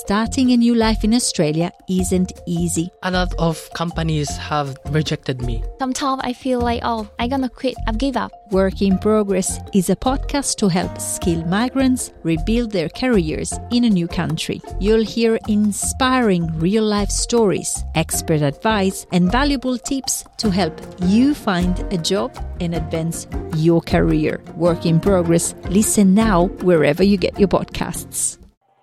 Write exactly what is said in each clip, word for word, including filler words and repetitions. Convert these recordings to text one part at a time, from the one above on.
starting a new life in Australia isn't easy. A lot of companies have rejected me. Sometimes I feel like, oh, I'm gonna quit, I've give up. Work in Progress is a podcast to help skilled migrants rebuild their careers in a new country. You'll hear inspiring real-life stories, expert advice, and valuable tips to help you find a job and advance your career. Work in Progress. Listen now wherever you get your podcasts.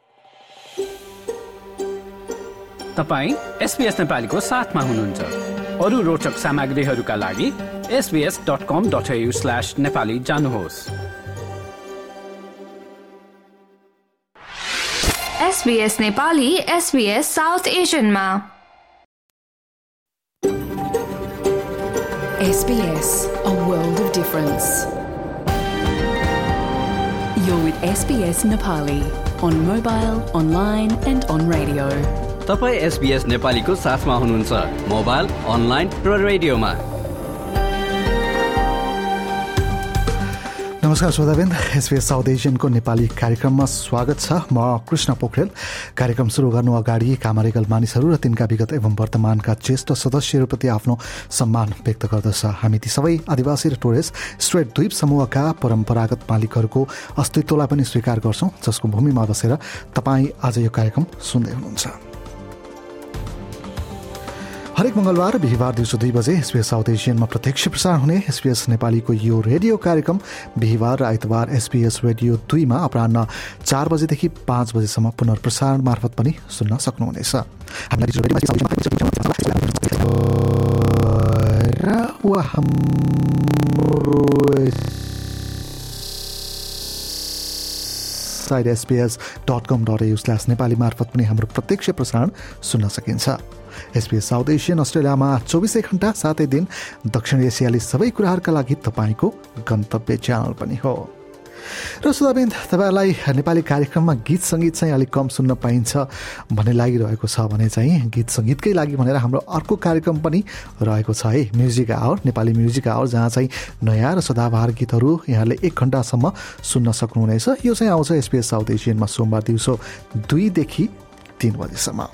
तपाईं SBS नेपालीको साथमा हुनुहुन्छ। अरु रोचक सामग्रीहरूका लागि S B S dot com dot A U slash Nepali जानुहोस्। SBS Nepali SBS south एशियनमा। S B S, a world of difference. You're with S B S Nepali on mobile, online and on radio. तपाईं SBS नेपालीको साथमा हुनुहुन्छ mobile, online र रेडियोमा। नमस्कार श्रोताबिन्द, एसबीएस साउथ एशियनको नेपाली कार्यक्रममा स्वागत छ। म कृष्ण पोखरेल। कार्यक्रम सुरु गर्नु अगाडि कामरेगल मानिसहरू र तिनका विगत एवं वर्तमानका ज्येष्ठ सदस्यहरूप्रति आफ्नो सम्मान व्यक्त गर्दछ। हामी ती सबै आदिवासी र टोरेस स्ट्रेट द्वीप समूहका परम्परागत मालिकहरूको अस्तित्वलाई पनि स्वीकार गर्छौं, जसको भूमिमा बसेर तपाईँ आज यो कार्यक्रम सुन्दै हुनुहुन्छ। हरेक मंगलबार बिहिबार दिउँसो दुई बजे एसबीएस साउथ एशियनमा प्रत्यक्ष प्रसारण हुने एसबीएस नेपालीको यो रेडियो कार्यक्रम बिहिबार र आइतबार एसबीएस रेडियो दुईमा अपराह्न चार बजेदेखि पाँच बजेसम्म पुनर्प्रसारण मार्फत पनि सुन्न सक्नुहुनेछ। Site SBS dot com dot A U slash Nepali मार्फत पनि हाम्रो प्रत्यक्ष प्रसारण सुन्न सकिन्छ। एसबीएस साउथ एशियन अस्ट्रेलियामा चौबिसै घण्टा सातै दिन दक्षिण एसियाली सबै कुराहरूका लागि तपाईँको गन्तव्य च्यानल पनि हो। र श्रोताबिन्द, तपाईँहरूलाई नेपाली कार्यक्रममा गीत सङ्गीत चाहिँ अलिक कम सुन्न पाइन्छ भन्ने लागिरहेको छ भने चाहिँ गीत सङ्गीतकै लागि भनेर हाम्रो अर्को कार्यक्रम पनि रहेको छ है, music hour, Nepali music hour, जहाँ चाहिँ नयाँ र सदाबहार गीतहरू यहाँले एक घण्टासम्म सुन्न सक्नुहुनेछ। यो चाहिँ आउँछ एसबीएस साउथ एशियनमा सोमबार दिउँसो दुईदेखि तीन बजेसम्म।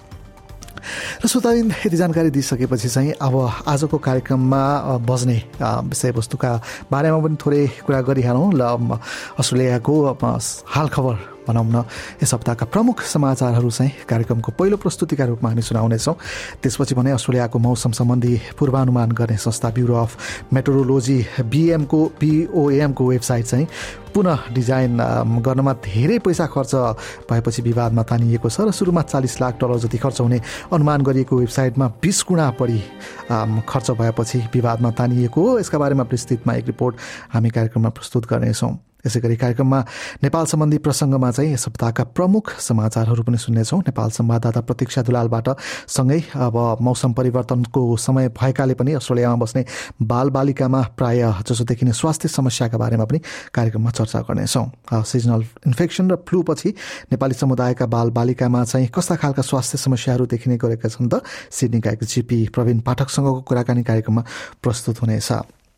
र श्रोताबिन्द, यति जानकारी दिइसकेपछि चाहिँ अब आजको कार्यक्रममा बज्ने विषयवस्तुका बारेमा पनि थोरै कुरा गरिहालौँ। ल अस्ट्रेलियाको हाल खबर भनौँ न, यस हप्ताका प्रमुख समाचारहरू चाहिँ कार्यक्रमको पहिलो प्रस्तुतिका रूपमा हामी सुनाउनेछौँ। त्यसपछि भने अस्ट्रेलियाको मौसम सम्बन्धी पूर्वानुमान गर्ने संस्था ब्युरो अफ मेट्रोलोजी बीएमको बीओएमको वेबसाइट चाहिँ पुनः डिजाइन गर्नमा धेरै पैसा खर्च भएपछि विवादमा तानिएको छ र सुरुमा चालिस लाख डलर जति खर्च हुने अनुमान गरिएको वेबसाइटमा बीस गुणा बढी खर्च भएपछि विवादमा तानिएको हो। यसका बारेमा विस्तृतमा एक रिपोर्ट हामी कार्यक्रममा प्रस्तुत गर्नेछौँ। यसै गरी कार्यक्रममा नेपाल सम्बन्धी प्रसङ्गमा चाहिँ यस हप्ताका प्रमुख समाचारहरू पनि सुन्नेछौँ। नेपाल संवाददाता प्रतीक्षा दुलालबाट सँगै अब मौसम परिवर्तनको समय भएकाले पनि अस्ट्रेलियामा बस्ने बालबालिकामा प्राय जसो देखिने स्वास्थ्य समस्याका बारेमा पनि कार्यक्रममा चर्चा गर्नेछौँ। सिजनल इन्फेक्सन र फ्लू पछि नेपाली समुदायका बालबालिकामा चाहिँ कस्ता खालका स्वास्थ्य समस्याहरू देखिने गरेका छन् त सिडनीका एक्जिपी प्रवीण पाठकसँगको कुराकानी कार्यक्रममा प्रस्तुत हुनेछ।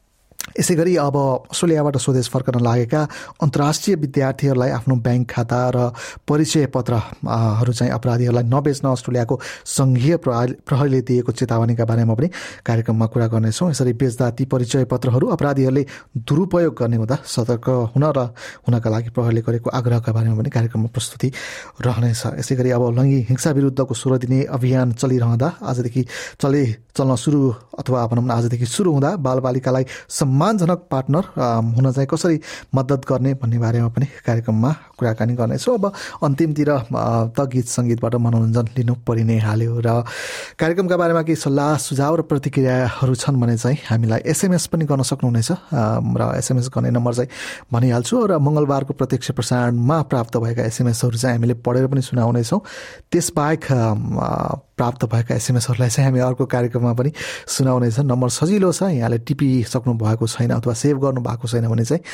यसै गरी अब अस्ट्रेलियाबाट स्वदेश फर्कन लागेका अन्तर्राष्ट्रिय विद्यार्थीहरूलाई आफ्नो ब्याङ्क खाता र परिचय पत्रहरू चाहिँ अपराधीहरूलाई नबेच्न अस्ट्रेलियाको सङ्घीय प्रहरीले दिएको चेतावनीका बारेमा पनि कार्यक्रममा कुरा गर्नेछौँ। यसरी बेच्दा ती परिचय पत्रहरू अपराधीहरूले दुरुपयोग गर्ने हुँदा सतर्क हुन र हुनका लागि प्रहरीले गरेको आग्रहका बारेमा पनि कार्यक्रममा प्रस्तुति रहनेछ। यसै गरी अब लैङ्गिक हिंसा विरुद्धको सोह्र दिने अभियान चलिरहँदा आजदेखि चले चल्न सुरु अथवा भनौँ न आजदेखि सुरु हुँदा बालबालिकालाई सम्मानजनक पार्टनर हुन चाहिँ कसरी मद्दत गर्ने भन्ने बारेमा पनि कार्यक्रममा कुराकानी गर्नेछौँ। अब अन्तिमतिर त गीत सङ्गीतबाट मनोरञ्जन लिनु परि नै हाल्यो र कार्यक्रमका बारेमा केही सल्लाह सुझाव र प्रतिक्रियाहरू छन् भने चाहिँ हामीलाई एसएमएस पनि गर्न सक्नुहुनेछ र एसएमएस गर्ने नम्बर चाहिँ भनिहाल्छु र मङ्गलबारको प्रत्यक्ष प्रसारणमा प्राप्त भएका एसएमएसहरू चाहिँ हामीले पढेर पनि सुनाउनेछौँ। त्यसबाहेक प्राप्त भएका एसएमएसहरूलाई चाहिँ हामी अर्को कार्यक्रममा पनि सुनाउनेछ। नम्बर सजिलो छ, यहाँले टिपिसक्नु भएको छैन अथवा सेभ गर्नु भएको छैन भने चाहिँ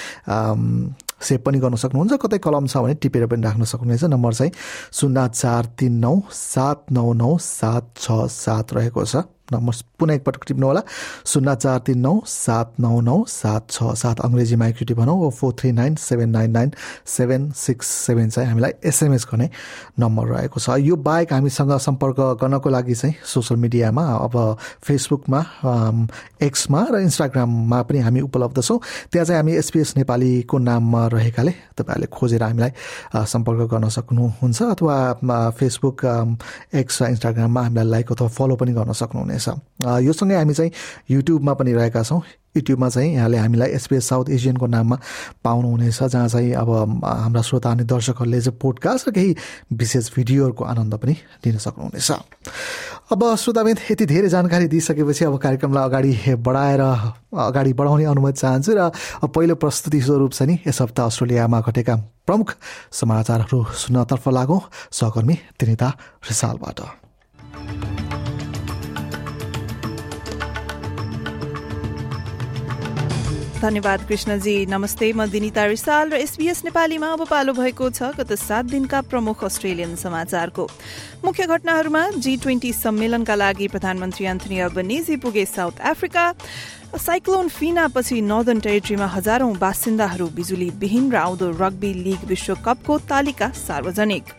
सेभ पनि गर्न सक्नुहुन्छ, कतै कलम छ भने टिपेर पनि राख्न सक्नुहुनेछ। नम्बर चाहिँ शून्य चार तिन नौ सात नौ नौ सात छ सात रहेको छ। नम्बर पुनः एकपटक टिप्नुहोला शून्य चार तिन नौ सात नौ नौ सात छ सात अङ्ग्रेजीमा एकचोटि भनौँ four three nine seven nine nine seven six seven चाहिँ हामीलाई एसएमएस गर्ने नम्बर रहेको छ। यो बाहेक हामीसँग सम्पर्क गर्नको लागि चाहिँ सोसल मिडियामा अब फेसबुकमा एक्समा र इन्स्टाग्राममा पनि हामी उपलब्ध छौँ। त्यहाँ चाहिँ हामी एसपीएस नेपालीको नाममा रहेकाले तपाईँहरूले खोजेर हामीलाई सम्पर्क गर्न सक्नुहुन्छ अथवा फेसबुक एक्स र इन्स्टाग्राममा हामीलाई लाइक अथवा फलो पनि गर्न सक्नुहुनेछ। यो सँगै हामी चाहिँ युट्युबमा पनि रहेका छौँ। युट्युबमा चाहिँ यहाँले हामीलाई एसपीएस साउथ एसियनको नाममा पाउनुहुनेछ, जहाँ चाहिँ अब हाम्रा श्रोता अनि दर्शकहरूले चाहिँ पोडकास्ट र केही विशेष भिडियोहरूको आनन्द पनि लिन सक्नुहुनेछ। अब श्रोताबिन यति धेरै जानकारी दिइसकेपछि अब कार्यक्रमलाई अगाडि बढाएर अगाडि बढाउने अनुमति चाहन्छु र पहिलो प्रस्तुति स्वरूप चाहिँ नि यस हप्ता अस्ट्रेलियामा घटेका प्रमुख समाचारहरू सुन्नतर्फ लागौँ सहकर्मी दिनिता रिसालबाट। धन्यवाद कृष्णजी। नमस्ते, म दिनिता रिसाल र एसबीएस नेपालीमा अब पालो भएको छ गत सात दिनका प्रमुख अस्ट्रेलियन समाचारको। मुख्य घटनाहरूमा जी ट्वेन्टी सम्मेलनका लागि प्रधानमन्त्री एन्थनी अल्बनीजी पुगे साउथ अफ्रिका, साइक्लोन फिना पछि नर्दर्न टेरिटरीमा हजारौं बासिन्दाहरू बिजुली विहीन र आउँदो रग्बी लीग विश्वकपको तालिका सार्वजनिक।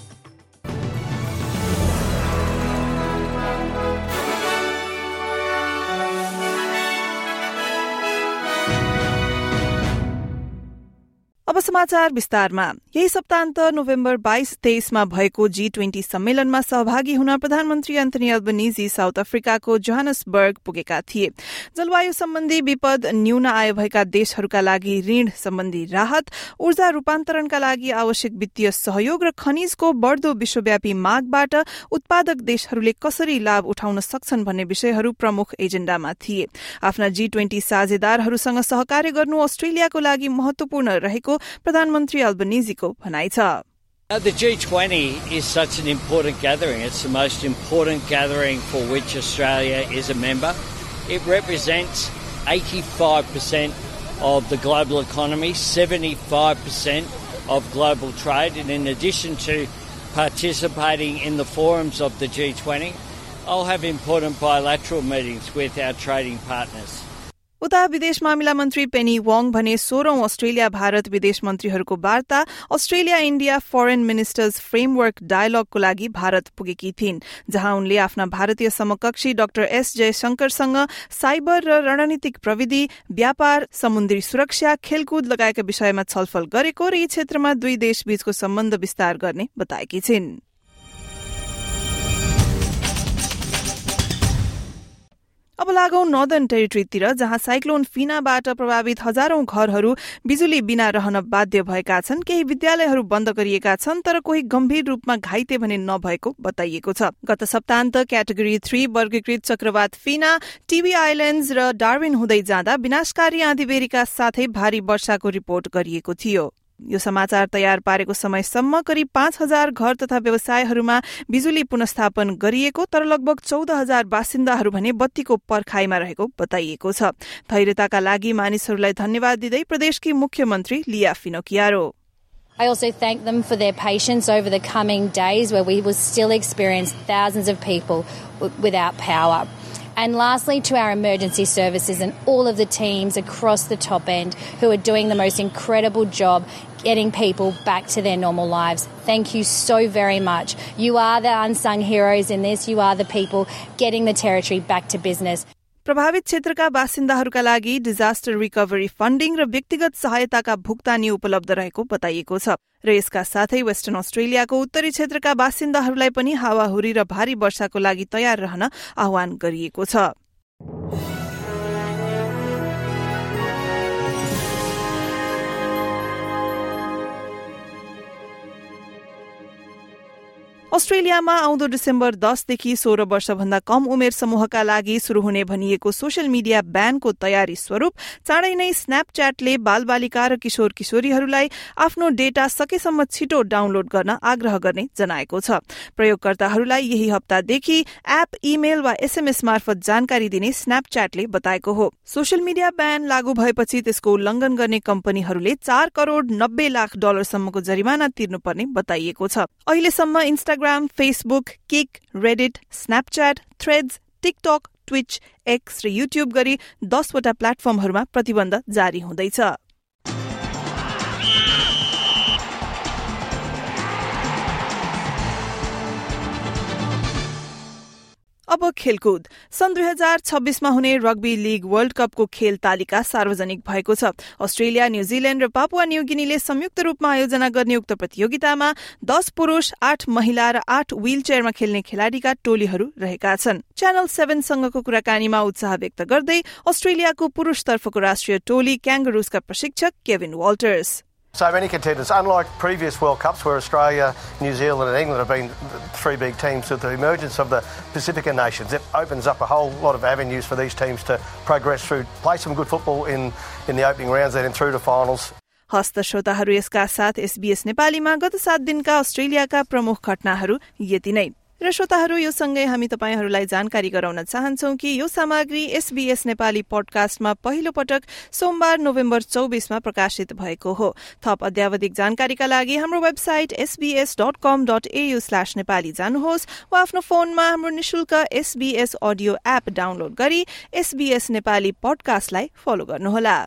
अब समाचार विस्तारमा। यही सप्ताहन्त नोभेम्बर बाइस तेइसमा भएको जी ट्वेन्टी सम्मेलनमा सहभागी हुन प्रधानमन्त्री एन्थनी अल्बनीजी साउथ अफ्रिकाको जोहान्सबर्ग पुगेका थिए। जलवायु सम्बन्धी विपद, न्यून आय भएका देशहरूका लागि ऋण सम्बन्धी राहत, ऊर्जा रूपान्तरणका लागि आवश्यक वित्तीय सहयोग र खनिजको बढ़दो विश्वव्यापी मागबाट उत्पादक देशहरूले कसरी लाभ उठाउन सक्छन् भन्ने विषयहरू प्रमुख एजेण्डामा थिए। आफ्ना जी ट्वेन्टी साझेदारहरूसँग सहकार्य गर्नु अस्ट्रेलियाको लागि महत्वपूर्ण रहेको प्रधानमन्त्री अल्बनीजीको भनाइ छ। The G twenty is such an important gathering. It's the most important gathering for which Australia is a member. It represents eighty-five percent of the global economy, seventy-five percent of global trade, and in addition to participating in the forums of the G twenty, I'll have important bilateral meetings with our trading partners. उता विदेश मामिला मन्त्री Penny Wang भने सोह्रौं Australia Bharat विदेश मन्त्रीहरूको वार्ता Australia India foreign ministers framework डायलगको लागि भारत पुगेकी थिइन्, जहाँ उनले आफ्ना भारतीय समकक्षी डाक्टर एस जयशंकरसँग साइबर र रणनीतिक प्रविधि, व्यापार, समुद्री सुरक्षा, खेलकुद लगायतका विषयमा छलफल गरेको र यी क्षेत्रमा दुई देशबीचको सम्बन्ध विस्तार गर्ने बताएकी छिन्। अब लागौं नर्दर्न टेरिटरीतिर, जहाँ साइक्लोन फिनाबाट प्रभावित हजारौं घरहरू बिजुली बिना रहन बाध्य भएका छन्। केही विद्यालयहरू बन्द गरिएका छन्, तर कोही गम्भीर रूपमा घाइते भने नभएको बताइएको छ। गत सप्ताहन्त क्याटेगोरी थ्री वर्गीकृत चक्रवात फिना टिबी आइल्याण्ड्स र डार्विन हुँदै जाँदा विनाशकारी आँधीबेहरीका साथै भारी वर्षाको रिपोर्ट गरिएको थियो। यो समाचार तयार पारेको समयसम्म करिब पाँच हजार घर तथा व्यवसायहरूमा बिजुली पुनस्थापन गरिएको, तर लगभग चौध हजार बासिन्दाहरू भने बत्तीको पर्खाइमा रहेको बताइएको छ। धैर्यताका लागि मानिसहरूलाई धन्यवाद दिँदै प्रदेशकी मुख्यमन्त्री लिया फिनोकियारो I also thank them for their patience over the coming days where we will still experience thousands of people without power. And lastly, to our emergency services and all of the teams across the top end who are doing the most incredible job getting people back to their normal lives. Thank you so very much. You are the unsung heroes in this. You are the people getting the territory back to business. प्रभावित क्षेत्रका बासिन्दाहरूका लागि disaster recovery funding र व्यक्तिगत सहायताका भुक्तानी उपलब्ध रहेको बताइएको छ र यसका साथै वेस्टर्न अस्ट्रेलियाको उत्तरी क्षेत्रका बासिन्दाहरूलाई पनि हावाहुरी र भारी वर्षाको लागि तयार रहन आह्वान गरिएको छ। अस्ट्रेलियामा आउँदो डिसेम्बर दसदेखि सोह्र वर्षभन्दा कम उमेर समूहका लागि शुरू हुने भनिएको सोशल मिडिया ब्यानको तयारी स्वरूप चाँडै नै स्न्यापच्याटले बालबालिका र किशोर किशोरीहरूलाई आफ्नो डेटा सकेसम्म छिटो डाउनलोड गर्न आग्रह गर्ने जनाएको छ। प्रयोगकर्ताहरूलाई यही हप्तादेखि एप, इमेल वा एसएमएस मार्फत जानकारी दिने स्न्यापच्याटले बताएको हो। सोशल मिडिया ब्यान लागू भएपछि त्यसको उल्लंघन गर्ने कम्पनीहरूले चार करोड़ नब्बे लाख डलरसम्मको जरिमाना तिर्नुपर्ने बताइएको छ। अहिलेसम्म Instagram, Facebook, Kick, Reddit, Snapchat, Threads, TikTok, Twitch, X र युट्युब गरी दसवटा प्लेटफर्महरूमा प्रतिबन्ध जारी हुँदैछ। अब खेलकुद। सन् दुई हजार छब्बीसमा हुने रग्बी लीग वर्ल्ड कपको खेल तालिका सार्वजनिक भएको छ। अस्ट्रेलिया, न्यूजील्याण्ड र पापुआ न्यूगिनीले संयुक्त रूपमा आयोजना गर्ने उक्त प्रतियोगितामा दस पुरूष, आठ महिला र आठ व्हील चेयरमा खेल्ने खेलाड़ीका टोलीहरू रहेका छन्। च्यानल सेभेनसँगको कुराकानीमा उत्साह व्यक्त गर्दै अस्ट्रेलियाको पुरूषतर्फको राष्ट्रिय टोली क्याङ्गरुसका प्रशिक्षक Kevin Walters, So many contenders, unlike previous World Cups where Australia, New Zealand and England have been three big teams, with the emergence of the Pacifica nations, it opens up a whole lot of avenues for these teams to progress through, play some good football in, in the opening rounds and then through to finals. हस्त श्रोताहरू, यसका साथ SBS नेपालीमा गत सात दिनका अस्ट्रेलियाका प्रमुख घटनाहरू यति नै। र श्रोताहरू, यो सँगै हामी तपाईहरूलाई जानकारी गराउन चाहन्छौं कि यो सामग्री एसबीएस नेपाली पडकास्टमा पहिलो पटक सोमबार नोभेम्बर चौबीसमा प्रकाशित भएको हो। थप अध्यावधिक जानकारीका लागि हाम्रो website SBS dot com dot A U slash Nepali जानुहोस् वा आफ्नो फोनमा हाम्रो निशुल्क एसबीएस अडियो एप डाउनलोड गरी एसबीएस नेपाली पडकास्टलाई फलो गर्नुहोला।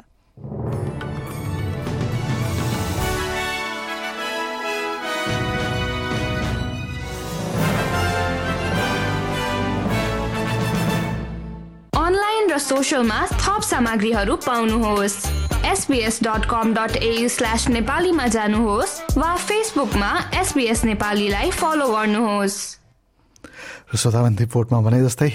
र सोशलमा थप सामग्रीहरू पाउनुहोस्। SBS dot com dot A U slash नेपालीमा जानुहोस् वा फेसबुकमा एसबीएस नेपालीलाई फलो गर्नुहोस्। श्रोतावन रिपोर्टमा भने जस्तै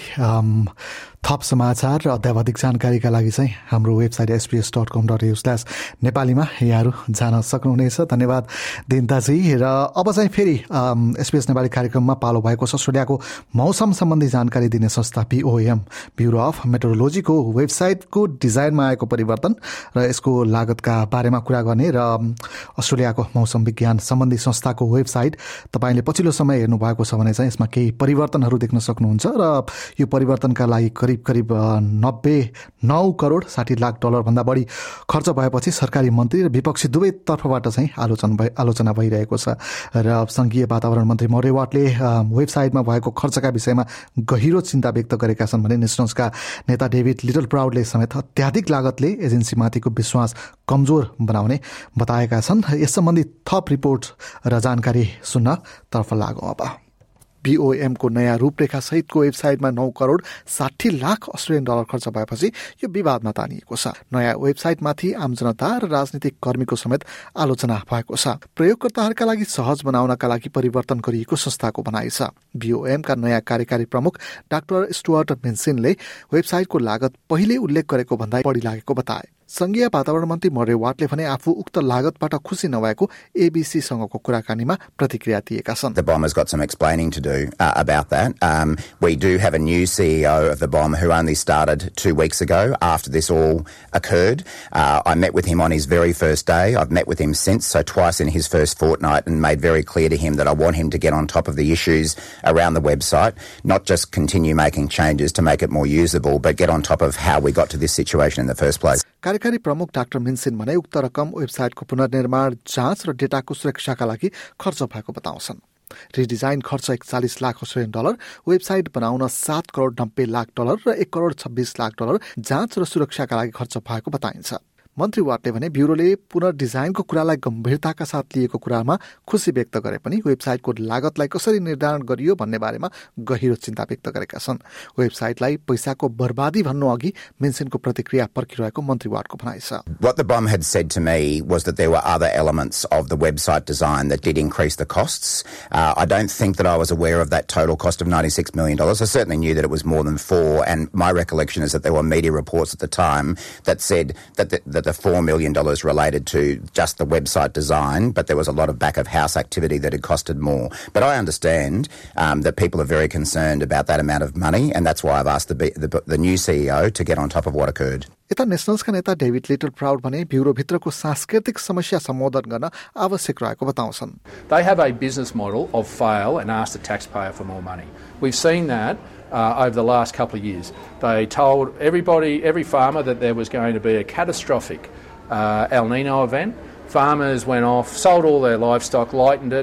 थप समाचार र अध्यावधिक जानकारीका लागि चाहिँ हाम्रो website SBS dot com dot A U slash नेपालीमा यहाँहरू जान सक्नुहुनेछ। धन्यवाद दिनताजी। र अब चाहिँ फेरि एसबीएस नेपाली कार्यक्रममा पालो भएको छ अस्ट्रेलियाको मौसम सम्बन्धी जानकारी दिने संस्था बीओएम ब्युरो अफ मेट्रोलोजीको वेबसाइटको डिजाइनमा आएको परिवर्तन र यसको लागतका बारेमा कुरा गर्ने र अस्ट्रेलियाको मौसम विज्ञान सम्बन्धी संस्थाको वेबसाइट तपाईँले पछिल्लो समय हेर्नु भएको छ भने चाहिँ यसमा केही परिवर्तनहरू देख्न सक्नुहुन्छ र यो परिवर्तनका लागि करिब करिब नब्बे नौ करोड साठी लाख डलर भन्दा बढी खर्च भएपछि सरकारी मन्त्री र विपक्षी दुवै तर्फबाट चाहिँ आलोचना भइ आलोचना भइरहेको छ। र संघीय वातावरण मन्त्री मरे वाटले वेबसाइटमा भएको खर्चका विषयमा गहिरो चिन्ता व्यक्त गरेका छन् भने नेसनल्सका नेता डेभिड लिटल प्राउडले समेत अत्याधिक लागतले एजेन्सीमाथिको विश्वास कमजोर बनाउने बताएका छन्। यस सम्बन्धी थप रिपोर्ट र जानकारी सुन्न तर्फ लागौँ। अब बीओएमको नयाँ रूपरेखा सहितको वेबसाइटमा नौ करोड साठी लाख अस्ट्रेलियन डलर खर्च भएपछि यो विवादमा तानिएको छ। नयाँ वेबसाइटमाथि आम जनता र राजनीतिक कर्मीको समेत आलोचना भएको छ। प्रयोगकर्ताहरूका लागि सहज बनाउनका लागि परिवर्तन गरिएको संस्थाको भनाइ छ। बीओएमका नयाँ कार्यकारी प्रमुख डाक्टर स्टुअर्ट मेन्सिनले वेबसाइटको लागत पहिले उल्लेख गरेको भन्दा बढी लागेको बताए। संघीय वातावरण मन्त्री मरे वाटले भने आफू उक्त लागतबाट खुसी नभएको एबीसीसँगको कुराकानीमा प्रतिक्रिया दिएका छन्। The B O M has got some explaining to do uh, about that. Um, we do have a new C E O of the B O M who only started two weeks ago after this all occurred. Uh, I met with him on his very first day. I've met with him since, so twice in his first fortnight, and made very clear to him that I want him to get on top of the issues around the website, not just continue making changes to make it more usable, but get on top of how we got to this situation in the first place. कार्यकारी प्रमुख doctor मिन्सिन भने उक्त रकम वेबसाइटको पुनर्निर्माण, जाँच र डेटाको सुरक्षाका लागि खर्च भएको बताउँछन्। रिडिजाइन खर्च एकचालिस लाख अस्ट्रेलियन डलर, वेबसाइट बनाउन सात करोड नब्बे लाख डलर र एक करोड छब्बीस लाख डलर जाँच र सुरक्षाका लागि खर्च भएको बताइन्छ। मन्त्री वाटले भने ब्युरोले पुनर्डिजाइनको कुरालाई गम्भीरताका साथ लिएको कुरामा खुसी व्यक्त गरे पनि वेबसाइटको लागतलाई कसरी निर्धारण गरियो भन्ने बारेमा गहिरो चिन्ता व्यक्त गरेका छन्। वेबसाइटलाई पैसाको बर्बादी भन्नु अघि मेन्सनको प्रतिक्रिया पर्खिरहेको मन्त्री वाटको भनाइ छ। What the B O M had said to me was that there were other elements of the website design that did increase the costs. Uh, I don't think that I was aware of that total cost of ninety-six million dollars. I certainly knew that it was more than four, and my recollection is that there were media reports at the time that said that the, that the four million dollars related to just the website design, but there was a lot of back-of-house activity that had costed more. But I understand um, that people are very concerned about that amount of money, and that's why I've asked the, the, the new C E O to get on top of what occurred. यता नेसनल्सका नेता David little proud भने ब्युरोभित्रको सांस्कृतिक समस्या सम्बोधन गर्न आवश्यक रहेको बताउँछन्। They have a business model of fail and ask the taxpayer for more money. We've seen that uh, over the last couple of years. They told everybody, every farmer, that there was going to be a catastrophic uh, El Nino event. Farmers went off, sold all their livestock, lightened it,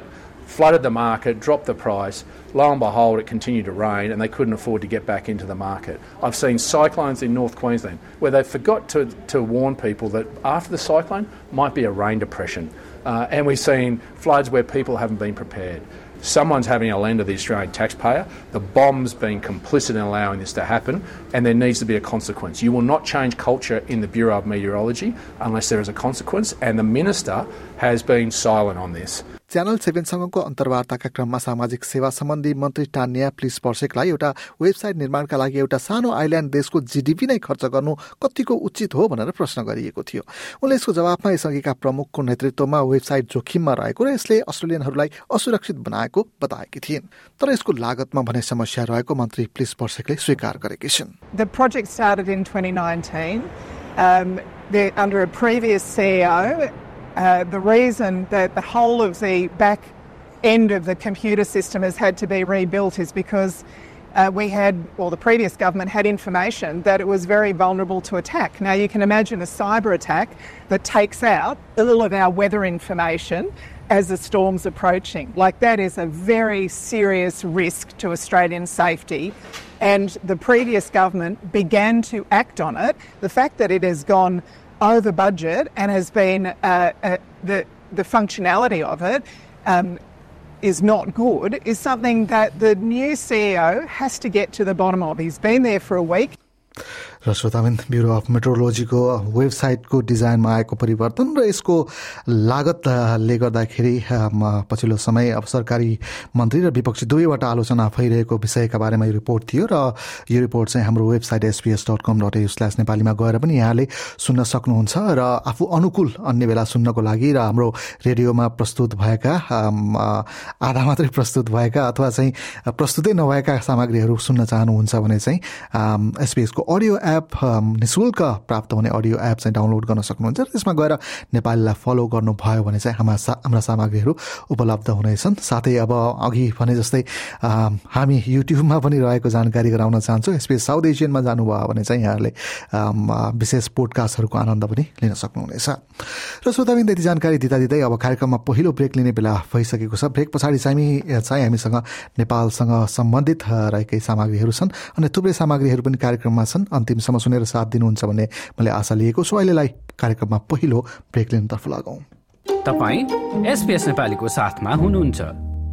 flooded the market, dropped the price. Lo and behold, it continued to rain and they couldn't afford to get back into the market. I've seen cyclones in North Queensland where they forgot to, to warn people that after the cyclone might be a rain depression. Uh, and we've seen floods where people haven't been prepared. Someone's having a lend of the Australian taxpayer. The bomb's been complicit in allowing this to happen, and there needs to be a consequence. You will not change culture in the Bureau of Meteorology unless there is a consequence, and the Minister has been silent on this. Channel सेभेनसँगको अन्तर्वार्ताका क्रममा सामाजिक सेवा सम्बन्धी मन्त्री टान्या police पर्सेकलाई एउटा website निर्माणका लागि एउटा सानो आइल्यान्ड देशको जीडीपी नै खर्च गर्नु कतिको उचित हो भनेर प्रश्न गरिएको थियो। उनले यसको जवाफमा यसअघिका प्रमुखको नेतृत्वमा वेबसाइट जोखिममा रहेको र यसले अस्ट्रेलियनहरूलाई असुरक्षित बनाएको बताएकी थिइन्। तर यसको लागतमा भने समस्या रहेको मन्त्री प्लिस पर्सेकले स्वीकार गरेकी छिन्। The project started in twenty nineteen. Um, under a previous C E O, Uh, the reason that the whole of the back end of the computer system has had to be rebuilt is because uh, we had, or the previous government had information that it was very vulnerable to attack. Now you can imagine a cyber attack that takes out all of our weather information as the storm's approaching. Like, that is a very serious risk to Australian safety. And the previous government began to act on it. The fact that it has gone over budget and has been uh, uh, the the functionality of it um, is not good is something that the new C E O has to get to the bottom of. He's been there for a week. र श्रोताबिन bureau of मेट्रोलोजीको वेबसाइटको डिजाइनमा आएको परिवर्तन र यसको लागतले गर्दाखेरि पछिल्लो समय अब सरकारी मन्त्री र विपक्षी दुवैवटा आलोचना भइरहेको विषयका बारेमा यो रिपोर्ट थियो र यो रिपोर्ट चाहिँ हाम्रो website SBS dot com dot au slash नेपालीमा गएर पनि यहाँले सुन्न सक्नुहुन्छ र आफू अनुकूल अन्य बेला सुन्नको लागि र हाम्रो रेडियोमा प्रस्तुत भएका आधा मात्रै प्रस्तुत भएका अथवा चाहिँ प्रस्तुतै नभएका सामग्रीहरू सुन्न चाहनुहुन्छ भने चाहिँ एसपीएसको अडियो एप निशुल्क प्राप्त हुने अडियो एप चाहिँ डाउनलोड गर्न सक्नुहुन्छ र त्यसमा गएर नेपालीलाई फलो गर्नुभयो भने चाहिँ हाम्रा हाम्रा सामग्रीहरू उपलब्ध हुनेछन्। साथै अब अघि भने जस्तै हामी युट्युबमा पनि रहेको जानकारी गराउन चाहन्छौँ। एसपीएस साउथ एसियनमा जानुभयो भने चाहिँ यहाँहरूले विशेष पोडकास्टहरूको आनन्द पनि लिन सक्नुहुनेछ। र श्रोताबिन त्यति जानकारी दिँदा दिँदै अब कार्यक्रममा पहिलो ब्रेक लिने बेला भइसकेको छ। ब्रेक पछाडि चाहिँ चाहिँ हामीसँग नेपालसँग सम्बन्धित रहेकै सामग्रीहरू छन् अनि थुप्रै सामग्रीहरू पनि कार्यक्रममा छन्। अन्तिमसम्म सुनेर साथ दिनुहुन्छ भन्ने मैले आशा लिएको छु। अहिलेलाई कार्यक्रममा पहिलो ब्रेक लिनतर्फ लागौँ। तपाईँ एसपीएस नेपालीको साथमा हुनुहुन्छ।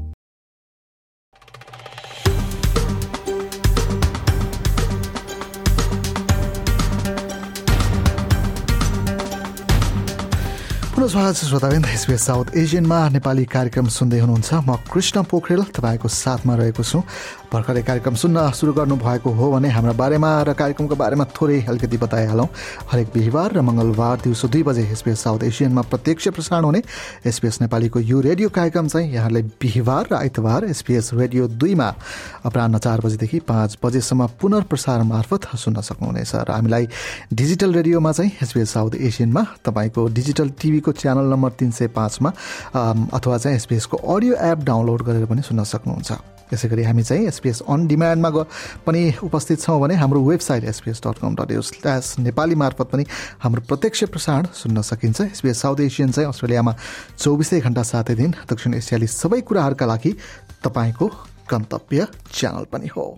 पुनः स्वागत छ श्रोताबिन एसपीएस साउथ एसियनमा नेपाली कार्यक्रम सुन्दै हुनुहुन्छ। म कृष्ण पोखरेल तपाईँको साथमा रहेको छु। भर्खरै कार्यक्रम सुन्न सुरु गर्नुभएको हो भने हाम्रा बारेमा र कार्यक्रमको बारेमा थोरै अलिकति बताइहालौँ। हरेक बिहिबार र मङ्गलबार दिउँसो दुई बजे एसपीएस साउथ एसियनमा प्रत्यक्ष प्रसारण हुने एसपीएस नेपालीको यो रेडियो कार्यक्रम चाहिँ यहाँले बिहिबार र आइतबार एसपीएस रेडियो दुईमा अपराह्न चार बजेदेखि पाँच बजेसम्म पुनर्प्रसारण मार्फत सुन्न सक्नुहुनेछ। र हामीलाई डिजिटल रेडियोमा चाहिँ एसपीएस साउथ एसियनमा तपाईँको डिजिटल टिभीको च्यानल नम्बर तीन सय पाँचमा अथवा चाहिँ एसपीएसको अडियो एप डाउनलोड गरेर पनि सुन्न सक्नुहुन्छ। यसै गरी हामी चाहिँ एसपीएस अन डिमान्डमा पनि उपस्थित छौँ भने हाम्रो website SBS dot com dot au slash Nepali मार्फत पनि हाम्रो प्रत्यक्ष प्रसारण सुन्न सकिन्छ। एसपीएस साउथ एसियन चाहिँ अस्ट्रेलियामा चौबिसै घण्टा सातै दिन दक्षिण एसियाली सबै कुराहरूका लागि तपाईँको गन्तव्य च्यानल पनि हो।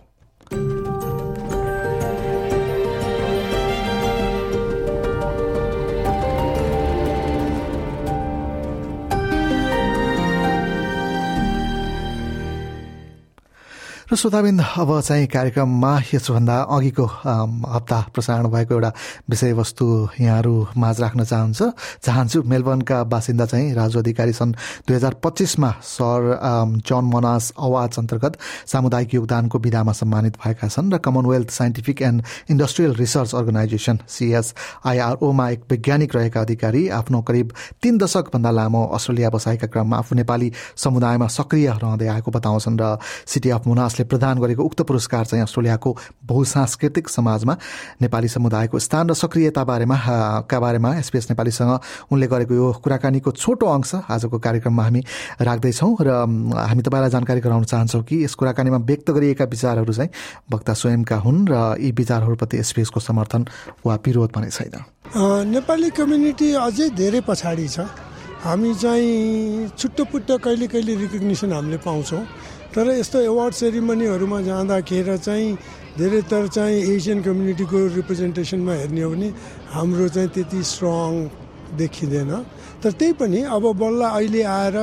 र श्रोताबिन्द अब चाहिँ कार्यक्रममा यसभन्दा अघिको हप्ता प्रसारण भएको एउटा विषयवस्तु यहाँहरू माझ राख्न चाहन्छ चाहन्छु मेलबर्नका बासिन्दा चाहिँ राजु अधिकारी सन् दुई हजार पच्चिसमा सर जन मनास अवार्ड्स अन्तर्गत सामुदायिक योगदानको विधामा सम्मानित भएका छन् र Commonwealth Scientific and Industrial Research Organisation सिएसआइआरओमा एक वैज्ञानिक रहेका अधिकारी आफ्नो करिब तीन दशकभन्दा लामो अस्ट्रेलिया बसाएका क्रममा आफू नेपाली समुदायमा सक्रिय रहँदै आएको बताउँछन् र सिटी अफ मुनासले प्रदान गरेको उक्त पुरस्कार चाहिँ अस्ट्रेलियाको बहुसांस्कृतिक समाजमा नेपाली समुदायको स्थान र सक्रियता बारेमा का बारेमा एसपीएस नेपालीसँग उनले गरेको यो कुराकानीको छोटो अंश आजको कार्यक्रममा हामी राख्दैछौँ र हामी तपाईँलाई जानकारी गराउन चाहन्छौँ कि यस कुराकानीमा व्यक्त गरिएका विचारहरू चाहिँ वक्ता स्वयंका हुन् र यी विचारहरूप्रति एसपीएसको समर्थन वा विरोध भने छैन। नेपाली कम्युनिटी अझै धेरै पछाडि छ। हामी चाहिँ छुट्टोपुट्ट कहिले कहिले रिकग्निसन हामीले पाउँछौँ, तर यस्तो एवार्ड सेरिमनीहरूमा जाँदाखेरि चाहिँ धेरैतर चाहिँ एसियन कम्युनिटीको रिप्रेजेन्टेसनमा हेर्ने हो भने हाम्रो चाहिँ त्यति स्ट्रङ देखिँदैन। तर त्यही पनि अब बल्ल अहिले आएर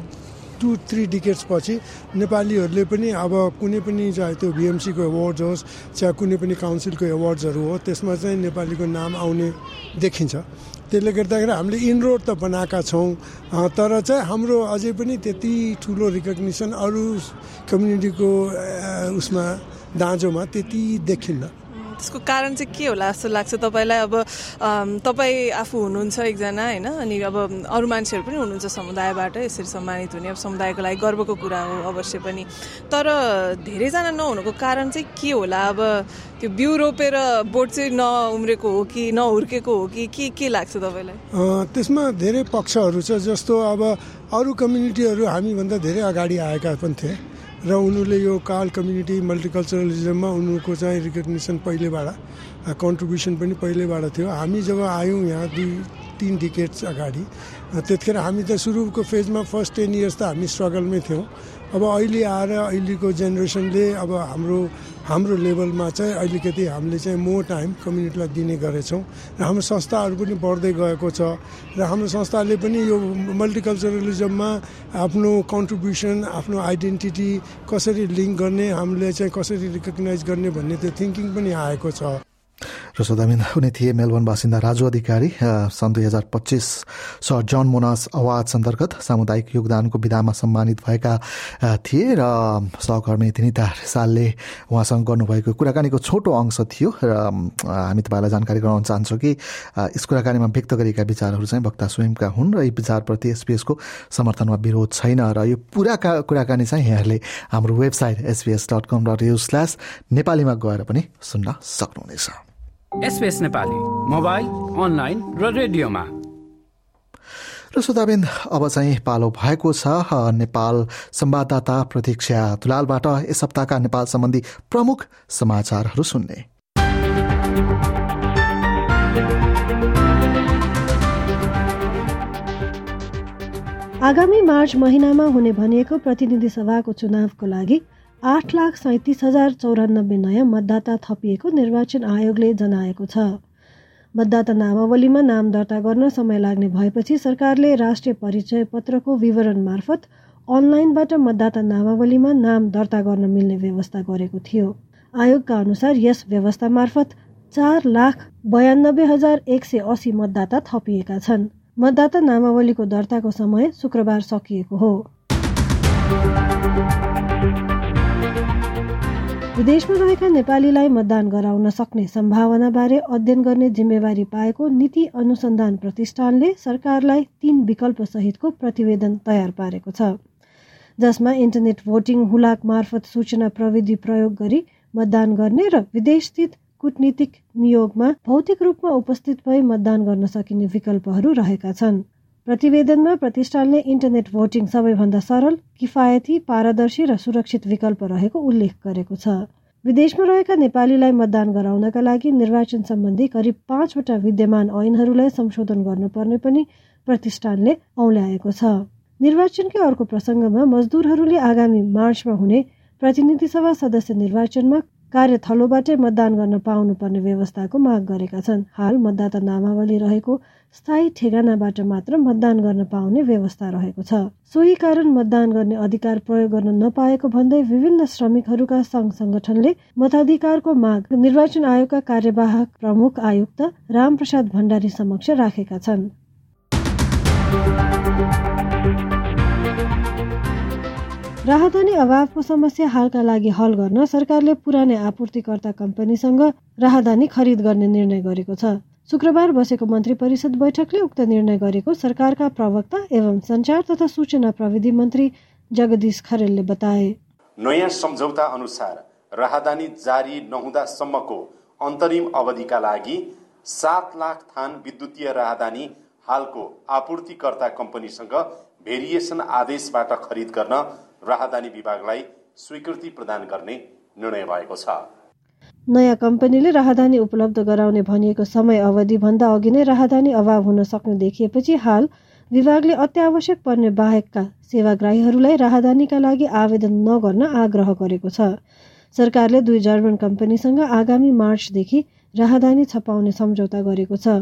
टु थ्री डिकेट्स पछि नेपालीहरूले पनि अब कुनै पनि चाहे त्यो बिएमसीको एवार्ड्स होस् चाहे कुनै पनि काउन्सिलको एवार्ड्सहरू हो त्यसमा चाहिँ नेपालीको नाम आउने देखिन्छ। त्यसले गर्दाखेरि हामीले इनरोड त बनाएका छौँ, तर चाहिँ हाम्रो अझै पनि त्यति ठुलो रिकग्निसन अरू कम्युनिटीको उसमा दाँजोमा त्यति देखिन्न। त्यसको कारण चाहिँ के होला जस्तो लाग्छ तपाईँलाई? अब तपाईँ आफू हुनुहुन्छ एकजना होइन, अनि अब अरू मान्छेहरू पनि हुनुहुन्छ समुदायबाट यसरी सम्मानित हुने, अब समुदायको लागि गर्वको कुरा हो अवश्य पनि, तर धेरैजना नहुनुको कारण चाहिँ के होला? अब त्यो बिउ रोपेर बोट चाहिँ नउम्रेको हो कि नहुर्केको हो कि के के लाग्छ तपाईँलाई? त्यसमा धेरै पक्षहरू छ। जस्तो अब अरू कम्युनिटीहरू हामीभन्दा धेरै अगाडि आएका पनि थिए र उनीहरूले यो काल कम्युनिटी मल्टिकल्चरलिजममा उनीहरूको चाहिँ रिकग्निसन पहिलेबाट कन्ट्रिब्युसन पनि पहिलेबाट थियो। हामी जब आयौँ यहाँ दुई तिन डिकेट्स अगाडि, त्यतिखेर हामी त सुरुको फेजमा फर्स्ट टेन इयर्स त हामी स्ट्रगलमै थियौँ। अब अहिले आएर अहिलेको जेनेरेसनले अब हाम्रो हाम्रो लेभलमा चाहिँ अलिकति हामीले चाहिँ मोर टाइम कम्युनिटीलाई दिने गरेछौँ र हाम्रो संस्थाहरू पनि बढ्दै गएको छ र हाम्रो संस्थाले पनि यो मल्टिकल्चरलिजममा आफ्नो कन्ट्रिब्युसन आफ्नो आइडेन्टिटी कसरी लिङ्क गर्ने, हामीले चाहिँ कसरी रिकग्नाइज गर्ने भन्ने त्यो थिङ्किङ पनि आएको छ। र श्रोताबिन उनी थिए मेलबर्न बासिन्दा राजु अधिकारी। सन् दुई हजार पच्चिस सर जन मोनास अवार्ड्स अन्तर्गत सामुदायिक योगदानको विधामा सम्मानित भएका थिए र सहकर्मी तिनिता सालले उहाँसँग गर्नुभएको कुराकानीको छोटो अंश थियो र हामी तपाईँलाई जानकारी गराउन चाहन्छौँ कि यस कुराकानीमा व्यक्त गरिएका विचारहरू चाहिँ वक्ता स्वयंका हुन् र यी विचारप्रति एसपीएसको समर्थनमा विरोध छैन र यो पुरा कुराकानी चाहिँ यहाँहरूले हाम्रो website SBS dot com dot au slash नेपालीमा गएर पनि सुन्न सक्नुहुनेछ। एसबीएस नेपाली मोबाइल, अनलाइन र रेडियोमा। र श्रोताबिन अब चाहिँ पालो भएको छ नेपाल संवाददाता प्रतीक्षा दुलालबाट यस हप्ताका नेपाल सम्बन्धी प्रमुख समाचारहरू सुन्ने। आगामी मार्च महिनामा हुने भनिएको प्रतिनिधि सभाको चुनावको लागि आठ लाख सैंतिस हजार चौरानब्बे नयाँ मतदाता थपिएको निर्वाचन आयोगले जनाएको छ। मतदाता नामावलीमा नाम दर्ता गर्न समय लाग्ने भएपछि सरकारले राष्ट्रिय परिचय पत्रको विवरण मार्फत अनलाइनबाट मतदाता नामावलीमा नाम दर्ता गर्न मिल्ने व्यवस्था गरेको थियो। आयोगका अनुसार यस व्यवस्था मार्फत चार लाख बयानब्बे हजार एक सय अस्सी मतदाता थपिएका छन्। मतदाता नामावलीको दर्ताको समय शुक्रबार सकिएको हो। विदेशमा रहेका नेपालीलाई मतदान गराउन सक्ने सम्भावनाबारे अध्ययन गर्ने जिम्मेवारी पाएको नीति अनुसन्धान प्रतिष्ठानले सरकारलाई तीन विकल्प सहितको प्रतिवेदन तयार पारेको छ, जसमा इन्टरनेट भोटिङ हुलाक मार्फत सूचना प्रविधि प्रयोग गरी मतदान गर्ने र विदेशस्थित कूटनीतिक नियोगमा भौतिक रूपमा उपस्थित भई मतदान गर्न सकिने विकल्पहरू रहेका छन्। प्रतिवेदनमा प्रतिष्ठानले इन्टरनेट भोटिङ सबैभन्दा सरल, किफायती, पारदर्शी र सुरक्षित विकल्प रहेको उल्लेख गरेको छ। विदेशमा रहेका नेपालीलाई मतदान गराउनका लागि निर्वाचन सम्बन्धी करिब पाँचवटा विद्यमान ऐनहरूलाई संशोधन गर्नुपर्ने पनि प्रतिष्ठानले औल्याएको छ। निर्वाचनकै अर्को प्रसङ्गमा मजदुरहरूले आगामी मार्चमा हुने प्रतिनिधि सभा सदस्य निर्वाचनमा कार्यथलोबाटै मतदान गर्न पाउनुपर्ने व्यवस्थाको माग गरेका छन्। हाल मतदाता नामावली रहेको स्थायी ठेगानाबाट मात्र मतदान गर्न पाउने व्यवस्था रहेको छ। सोही कारण मतदान गर्ने अधिकार प्रयोग गर्न नपाएको भन्दै विभिन्न श्रमिकहरूका संघ संगठनले मताधिकारको माग निर्वाचन आयोगका कार्यवाहक प्रमुख आयुक्त रामप्रसाद भण्डारी समक्ष राखेका छन्। राहदानी अभावको समस्या हालका लागि हल गर्न सरकारले पुरानै आपूर्तिकर्ता कम्पनीसँग राहदानी खरिद गर्ने निर्णय गरेको छ। शुक्रबार बसेको मन्त्री परिषद बैठकले उक्त निर्णय गरेको सरकारका प्रवक्ता एवं संचार तथा सूचना प्रविधि मन्त्री जगदीश खरेलले बताए। नयाँ सम्झौता अनुसार राहदानी जारी नहुँदासम्मको अन्तरिम अवधिका लागि सात लाख थान विद्युतीय राहदानी हालको आपूर्तिकर्ता कम्पनीसँग भेरिएसन आदेशबाट खरिद गर्न राहदानी विभागलाई स्वीकृति प्रदान गर्ने निर्णय भएको छ। नयाँ कम्पनीले राहदानी उपलब्ध गराउने भनिएको समय अवधि भन्दा अघि नै राहदानी अभाव हुन सक्ने देखिएपछि हाल विभागले अत्यावश्यक पर्ने बाहेकका सेवाग्राहीहरूलाई राहदानीका लागि आवेदन नगर्न आग्रह गरेको छ। सरकारले दुई जर्मन कम्पनीसँग आगामी मार्चदेखि राहदानी छपाउने सम्झौता गरेको छ।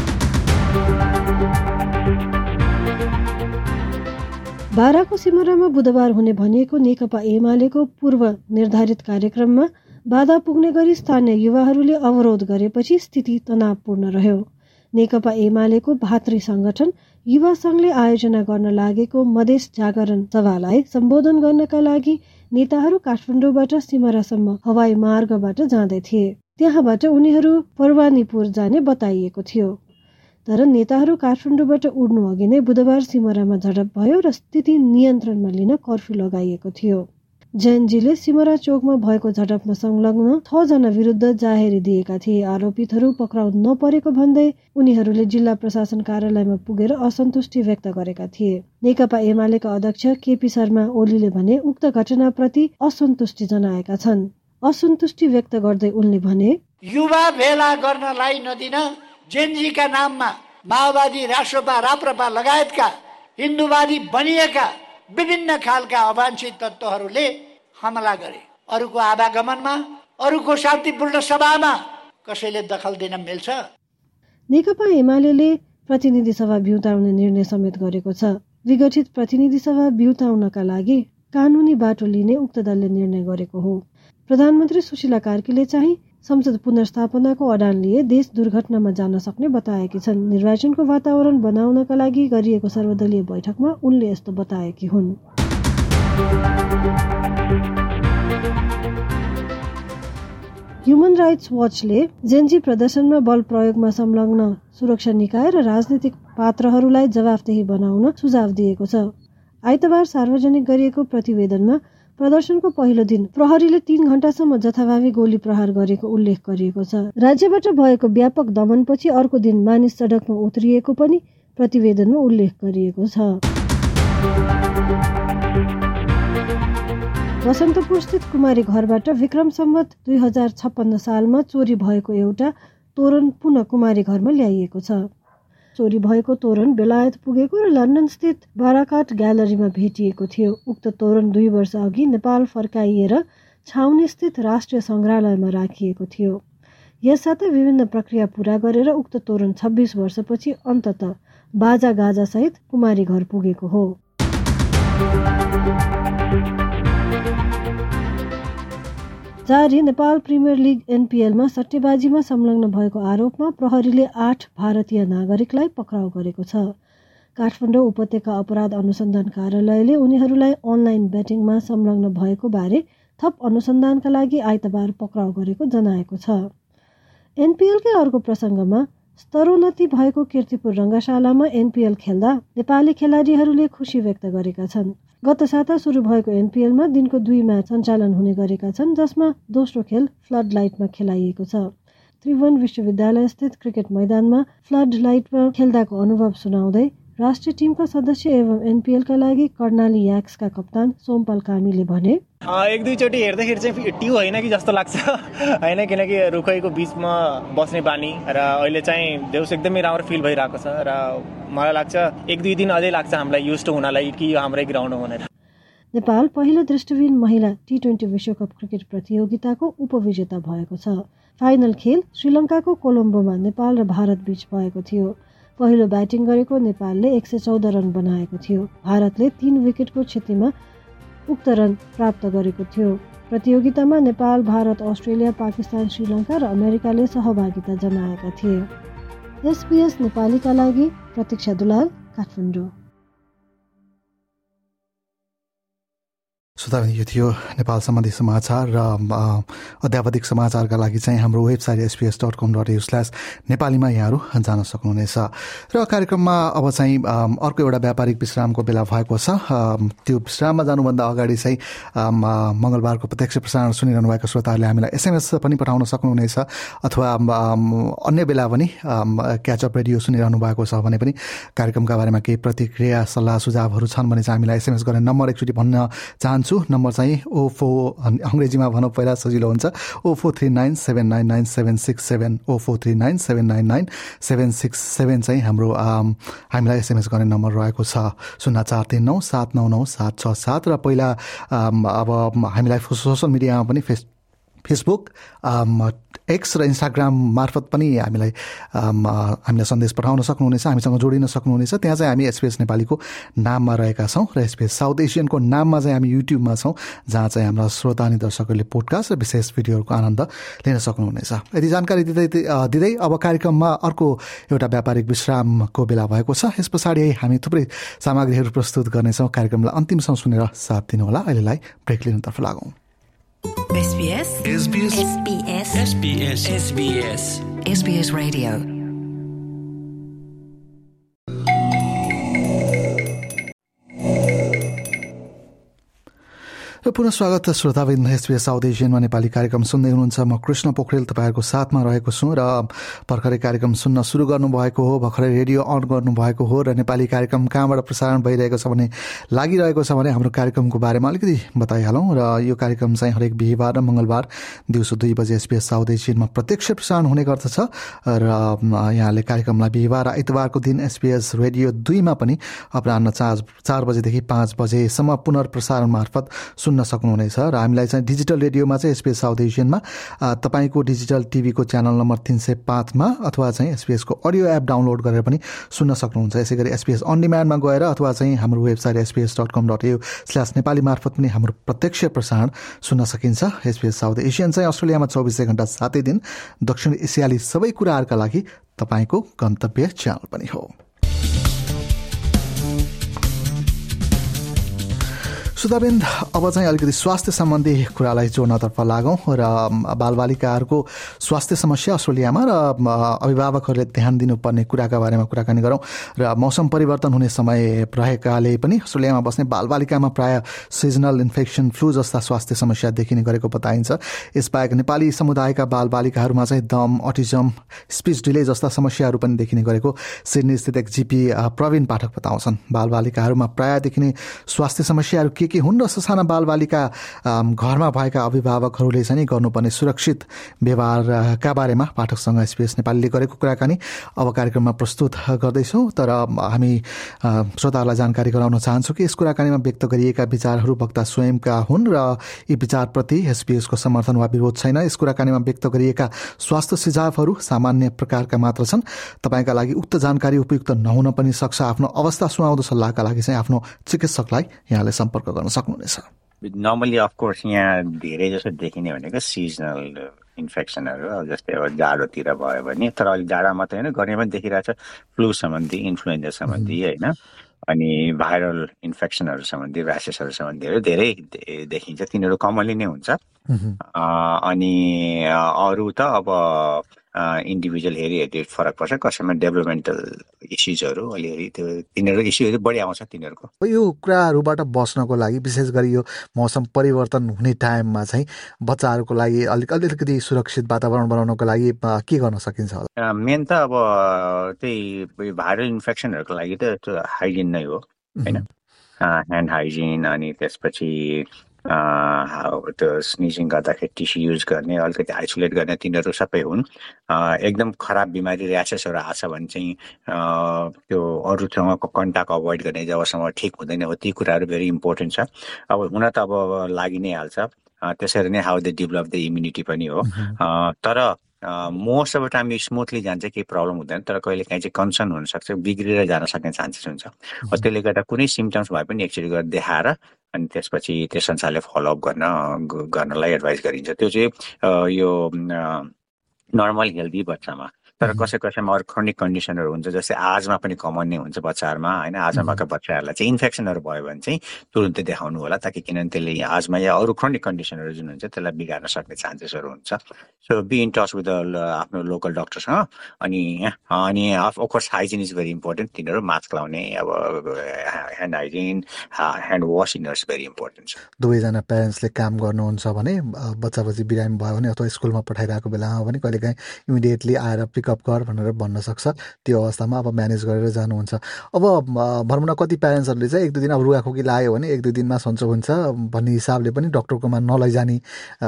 बाराको सिमरामा बुधबार हुने भनिएको नेकपा एमालेको पूर्व निर्धारित कार्यक्रममा बाधा पुग्ने गरी स्थानीय युवाहरूले अवरोध गरेपछि स्थिति तनावपूर्ण रह्यो। नेकपा एमालेको भातृ संगठन युवा संघले आयोजना गर्न लागेको मधेस जागरण सभालाई सम्बोधन गर्नका लागि नेताहरू काठमाडौँबाट सिमरासम्म हवाई मार्गबाट जाँदै थिए। त्यहाँबाट उनीहरू परवानीपुर जाने बताइएको थियो। तर नेताहरू काठमाडौँबाट उड्नु अघि नै बुधबार सिमरामा झडप भयो र स्थिति नियन्त्रणमा लिन कर्फ्यू लगाइएको थियो। जैनजीले सिमरा चोकमा भएको झडपमा संलग्न छ जना विरुद्ध जाहेरी दिएका थिए। आरोपितहरू पक्राउ नपरेको भन्दै उनीहरूले जिल्ला प्रशासन कार्यालयमा पुगेर असन्तुष्टि व्यक्त गरेका थिए। नेकपा एमालेका अध्यक्ष केपी शर्मा ओलीले भने उक्त घटनाप्रति असन्तुष्टि जनाएका छन्। असन्तुष्टि व्यक्त गर्दै उनले भने युवा भेला गर्नलाई नदिन जेनजीका नाममा माओवादी, राष्ट्रपा, राप्रपा लगायतका हिन्दूवादी बनिएका विभिन्न खालका अवांछित तत्त्वहरूले हमला गरे। अरूको आवागमनमा, अरूको शान्तिपूर्ण सभामा कसैले दखल दिन मिल्छ? नेकपा एमालेले प्रतिनिधि सभा बिउताउने निर्णय समेत गरेको छ। विघटित प्रतिनिधि सभा बिउताउनका लागि कानूनी बाटो लिने उक्त दलले निर्णय गरेको हो। प्रधानमन्त्री सुशीला कार्कीले चाहिँ संसद पुनर्स्थापनाको अडान लिए देश दुर्घटनामा जान सक्ने बताएकी छन्। निर्वाचनको वातावरण बनाउनका लागि गरिएको सर्वदलीय बैठकमा उनले यस्तो बताएकी हुन्। ह्युमन राइट्स वाचले जेनजी प्रदर्शनमा बल प्रयोगमा संलग्न सुरक्षा निकाय र राजनीतिक पात्रहरूलाई जवाफदेही बनाउन सुझाव दिएको छ। आइतबार सार्वजनिक गरिएको प्रतिवेदनमा प्रदर्शनको पहिलो दिन प्रहरीले तीन घण्टासम्म जथाभावी गोली प्रहार गरेको उल्लेख गरिएको छ। राज्यबाट भएको व्यापक दमनपछि अर्को दिन मानिस सडकमा उत्रिएको पनि प्रतिवेदनमा उल्लेख गरिएको छ। बसन्तपुर स्थित कुमारी घरबाट विक्रम सम्वत दुई हजार छप्पन्न सालमा चोरी भएको एउटा तोरण पुनः कुमारी घरमा ल्याइएको छ। चोरी भएको तोरण बेलायत पुगेको र लन्डन स्थित बाराकाट ग्यालरीमा भेटिएको थियो। उक्त तोरण दुई वर्ष अघि नेपाल फर्काइएर छाउनी स्थित राष्ट्रिय सङ्ग्रहालयमा राखिएको थियो। यससाथै विभिन्न प्रक्रिया पूरा गरेर उक्त तोरण छब्बिस वर्षपछि अन्ततः बाजा गाजा सहित कुमारी घर पुगेको हो। जारी नेपाल प्रिमियर लिग एनपीएलमा सट्टेबाजीमा संलग्न भएको आरोपमा प्रहरीले आठ भारतीय नागरिकलाई पक्राउ गरेको छ। काठमाडौँ उपत्यका अपराध अनुसन्धान कार्यालयले उनीहरूलाई अनलाइन बेटिङमा संलग्न भएको बारे थप अनुसन्धानका लागि आइतबार पक्राउ गरेको जनाएको छ। एनपीएलकै अर्को प्रसङ्गमा स्तरोन्नति भएको कीर्तिपुर रङ्गशालामा एनपीएल खेल्दा नेपाली खेलाडीहरूले खुसी व्यक्त गरेका छन्। गत साता सुरु भएको एनपीएलमा दिनको दुई म्याच सञ्चालन हुने गरेका छन्, जसमा दोस्रो खेल फ्लड लाइटमा खेलाइएको छ। त्रिभुवन विश्वविद्यालय स्थित क्रिकेट मैदानमा फ्लड लाइटमा खेल्दाको अनुभव सुनाउँदै राष्ट्रिय टिमका सदस्य एवं एनपीएलका लागि कर्णाली याक्सका कप्तान सोमपाल कामीले भने एक दुईचोटि हेर्दाखेरि चाहिँ ट्यु होइन कि जस्तो लाग्छ होइन, किनकि रुखैको बिचमा बस्ने बानी र अहिले चाहिँ देउस एकदमै राम्रो फिल भइरहेको छ र मलाई लाग्छ एक दुई दिन अझै लाग्छ हामीलाई युज टु हुनलाई कि यो हाम्रै ग्राउन्ड हो भनेर। नेपाल पहिलो दृष्टिविहीन महिला टी ट्वेन्टी विश्वकप क्रिकेट प्रतियोगिताको उपविजेता भएको छ। फाइनल खेल श्रीलङ्काको कोलम्बोमा नेपाल र भारत बीच भएको थियो। पहिलो ब्याटिङ गरेको नेपालले एक सय चौध रन बनाएको थियो। भारतले तीन विकेटको क्षतिमा उक्त रन प्राप्त गरेको थियो। प्रतियोगितामा नेपाल, भारत, अस्ट्रेलिया, पाकिस्तान, श्रीलङ्का र अमेरिकाले सहभागिता जनाएका थिए। एसबीएस नेपालीका लागि प्रतीक्षा दुलाल, काठमाडौँ। श्रोता, यो थियो नेपाल सम्बन्धी समाचार र अध्यावधिक समाचारका लागि चाहिँ हाम्रो website SBS dot com dot au slash नेपालीमा यहाँहरू जान सक्नुहुनेछ। र कार्यक्रममा अब चाहिँ अर्को एउटा व्यापारिक विश्रामको बेला भएको छ। त्यो विश्राममा जानुभन्दा अगाडि चाहिँ मङ्गलबारको प्रत्यक्ष प्रसारण सुनिरहनु भएको श्रोताहरूले हामीलाई एसएमएस पनि पठाउन सक्नुहुनेछ, अथवा अन्य बेला पनि क्याचअप रेडियो सुनिरहनु भएको छ भने पनि कार्यक्रमका बारेमा केही प्रतिक्रिया, सल्लाह, सुझावहरू छन् भने चाहिँ हामीलाई एसएमएस गर्ने नम्बर एकचोटि भन्न चाहन्छु। छु। नम्बर चाहिँ ओ फोर अङ्ग्रेजीमा भनौँ पहिला सजिलो हुन्छ, oh four three nine seven nine nine seven six seven oh four three nine seven nine nine seven six seven चाहिँ हाम्रो हामीलाई एसएमएस गर्ने नम्बर रहेको छ। शून्य चार तिन नौ सात नौ नौ सात छ सात र पहिला अब हामीलाई सोसल मिडियामा पनि फेस फेसबुक एक्स र इन्स्टाग्राम मार्फत पनि हामीलाई हामीलाई सन्देश पठाउन सक्नुहुनेछ, हामीसँग जोडिन सक्नुहुनेछ। त्यहाँ चाहिँ हामी एसपिएस नेपालीको नाममा रहेका छौँ र एसपिएस साउथ एसियनको नाममा चाहिँ हामी युट्युबमा छौँ, जहाँ चाहिँ हाम्रा श्रोता अनि दर्शकहरूले पोडकास्ट र विशेष भिडियोहरूको आनन्द लिन सक्नुहुनेछ। यदि जानकारी दिँदै दिँदै अब कार्यक्रममा अर्को एउटा व्यापारिक विश्रामको बेला भएको छ। यस पछाडि हामी थुप्रै सामग्रीहरू प्रस्तुत गर्नेछौँ। कार्यक्रमलाई अन्तिमसम्म सुनेर साथ दिनुहोला। अहिलेलाई ब्रेक लिनुतर्फ लागौँ। SBS SBS SBS SBS SBS SBS Radio र पुनः स्वागत श्रोतावृन्द। एसबिएस साउथ एसियनमा नेपाली कार्यक्रम सुन्दै हुनुहुन्छ। म कृष्ण पोखरेल तपाईँहरूको साथमा रहेको छु र भर्खरै कार्यक्रम सुन्न सुरु गर्नुभएको हो, भर्खरै रेडियो अन गर्नुभएको हो र नेपाली कार्यक्रम कहाँबाट प्रसारण भइरहेको छ भने लागिरहेको छ भने हाम्रो कार्यक्रमको बारेमा अलिकति बताइहालौँ। र यो कार्यक्रम चाहिँ हरेक बिहिबार र मङ्गलबार दिउँसो दुई बजे एसबिएस साउथ एसियनमा प्रत्यक्ष प्रसारण हुने गर्दछ र यहाँले कार्यक्रमलाई बिहिबार र आइतबारको दिन एसबिएस रेडियो दुईमा पनि अपराह्न चार चार बजेदेखि पाँच बजेसम्म पुनर्प्रसारण मार्फत सुन्न सक्नुहुनेछ। र हामीलाई चाहिँ डिजिटल रेडियोमा चाहिँ एसबिएस साउथ एसियनमा तपाईँको डिजिटल टिभीको च्यानल नम्बर तीन सय पाँचमा अथवा चाहिँ एसबिएसको अडियो एप डाउनलोड गरेर पनि सुन्न सक्नुहुन्छ। यसै गरी एसबिएस अन डिमान्डमा गएर अथवा चाहिँ हाम्रो website SBS dot com dot au slash Nepali मार्फत पनि हाम्रो प्रत्यक्ष प्रसारण सुन्न सकिन्छ। एसबिएस साउथ एसियन चाहिँ अस्ट्रेलियामा चौबिसै घण्टा सातै दिन दक्षिण एसियाली सबै कुराहरूका लागि तपाईँको गन्तव्य च्यानल पनि हो। श्रोतावृन्द, अब चाहिँ अलिकति स्वास्थ्य सम्बन्धी कुरालाई जोड्नतर्फ लागौँ र बालबालिकाहरूको स्वास्थ्य समस्या अस्ट्रेलियामा र अभिभावकहरूले ध्यान दिनुपर्ने कुराका बारेमा कुराकानी गरौँ। र मौसम परिवर्तन हुने समय रहेकाले पनि अस्ट्रेलियामा बस्ने बालबालिकामा प्राय सिजनल इन्फेक्सन, फ्लू जस्ता स्वास्थ्य समस्या देखिने गरेको बताइन्छ। यसबाहेक नेपाली समुदायका बालबालिकाहरूमा चाहिँ दम, अटिजम, स्पिच डिले जस्ता समस्याहरू पनि देखिने गरेको सिडनी स्थित एक जिपी प्रवीण पाठक बताउँछन्। बालबालिकाहरूमा प्राय देखिने स्वास्थ्य समस्याहरू के के हुन् र ससाना बालबालिका घरमा भएका अभिभावकहरूले चाहिँ गर्नुपर्ने सुरक्षित व्यवहारका बारेमा पाठकसँग एसबिएस नेपालीले गरेको कुराकानी अब कार्यक्रममा प्रस्तुत गर्दैछौँ। तर हामी श्रोताहरूलाई जानकारी गराउन चाहन्छौँ कि यस कुराकानीमा व्यक्त गरिएका विचारहरू वक्ता स्वयंका हुन् र यी विचारप्रति एसबिएसको समर्थन वा विरोध छैन। यस कुराकानीमा व्यक्त गरिएका स्वास्थ्य सुझावहरू सामान्य प्रकारका मात्र छन्। तपाईँका लागि उक्त जानकारी उपयुक्त नहुन पनि सक्छ। आफ्नो अवस्था सुहाउँदो सल्लाहका लागि चाहिँ आफ्नो चिकित्सकलाई यहाँले सम्पर्क गर्न सक्नुहुनेछ। नर्मली अफकोर्स यहाँ धेरै जसो देखिने भनेको सिजनल इन्फेक्सनहरू, जस्तै अब जाडोतिर भयो भने, तर अहिले जाडो मात्रै होइन गर्मी पनि देखिरहेको छ, फ्लू सम्बन्धी, इन्फ्लुएन्जा सम्बन्धी होइन, अनि भाइरल इन्फेक्सनहरू सम्बन्धी, ऱ्यासेसहरू सम्बन्धीहरू धेरै देखिन्छ। तिनीहरू कमनली नै हुन्छ। अनि अरू त अब इन्डिभिजुअल हेरी हेरी फरक पर्छ। कसैमा डेभलपमेन्टल इस्युजहरू अलिअलि त्यो तिनीहरू इस्युहरू बढी आउँछ तिनीहरूको। यो कुराहरूबाट बस्नको लागि विशेष गरी यो मौसम परिवर्तन हुने टाइममा चाहिँ बच्चाहरूको लागि अलिक अलिकति सुरक्षित वातावरण बनाउनको लागि के गर्न सकिन्छ होला? मेन त अब त्यही भाइरल इन्फेक्सनहरूको लागि त त्यो हाइजिन नै हो होइन, ह्यान्ड हाइजिन, अनि त्यसपछि त्यो स्निजिङ गर्दाखेरि टिस्यु युज गर्ने, अलिकति आइसोलेट गर्ने, तिनीहरू सबै हुन्। एकदम खराब बिमारी ऱ्यासेसहरू आछ भने चाहिँ त्यो अरूसँगको कन्ट्याक्ट अभोइड गर्ने, जबसम्म ठिक हुँदैन हो, ती कुराहरू भेरी इम्पोर्टेन्ट छ। अब हुन त अब लागि नै हाल्छ, त्यसरी नै how they develop the immunity पनि हो। तर मोस्ट अफ द टाइम यो स्मुथली जान्छ, केही प्रब्लम हुँदैन, तर कहिले काहीँ चाहिँ कन्सर्न हुनसक्छ, बिग्रेर जान सक्ने चान्सेस हुन्छ। त्यसले गर्दा कुनै सिम्टम्स भए पनि एकचोटि गरेर देखाएर अनि त्यसपछि त्यस अनुसारले फलोअप गर्न गर्नलाई एडभाइस गरिन्छ। त्यो चाहिँ यो नर्मल हेल्दी बच्चामा। तर कसै कसैमा अरू क्रोनिक कन्डिसनहरू हुन्छ, जस्तै आजमा पनि कमन नै हुन्छ बच्चाहरूमा होइन। आजमा भएका बच्चाहरूलाई चाहिँ इन्फेक्सनहरू भयो भने चाहिँ तुरुन्तै देखाउनु होला, ताकि किनभने त्यसले आजमा या अरू क्रोनिक कन्डिसनहरू जुन हुन्छ त्यसलाई बिगार्न सक्ने चान्सेसहरू हुन्छ। So be in touch with आफ्नो लोकल डक्टरसँग। अनि अनि of course hygiene is very important. तिनीहरू मास्क लाउने, अब ह्यान्ड हाइजिन, ह्यान्ड वास, यिनीहरू भेरी इम्पोर्टेन्ट छ। दुवैजना प्यारेन्ट्सले काम गर्नुहुन्छ भने बच्चा बच्ची बिरामी भयो भने अथवा स्कुलमा पठाइरहेको बेलामा भने कहिलेकाहीँ इमिडिएटली आएर पिकअप गर भनेर भन्न सक्छ। त्यो अवस्थामा अब म्यानेज गरेर जानुहुन्छ। अब भनौँ न कति प्यारेन्ट्सहरूले चाहिँ एक दुई दिन अब रुगाखोकी लाग्यो भने एक दुई दिनमा सन्चो हुन्छ भन्ने हिसाबले पनि डक्टरकोमा नलैजाने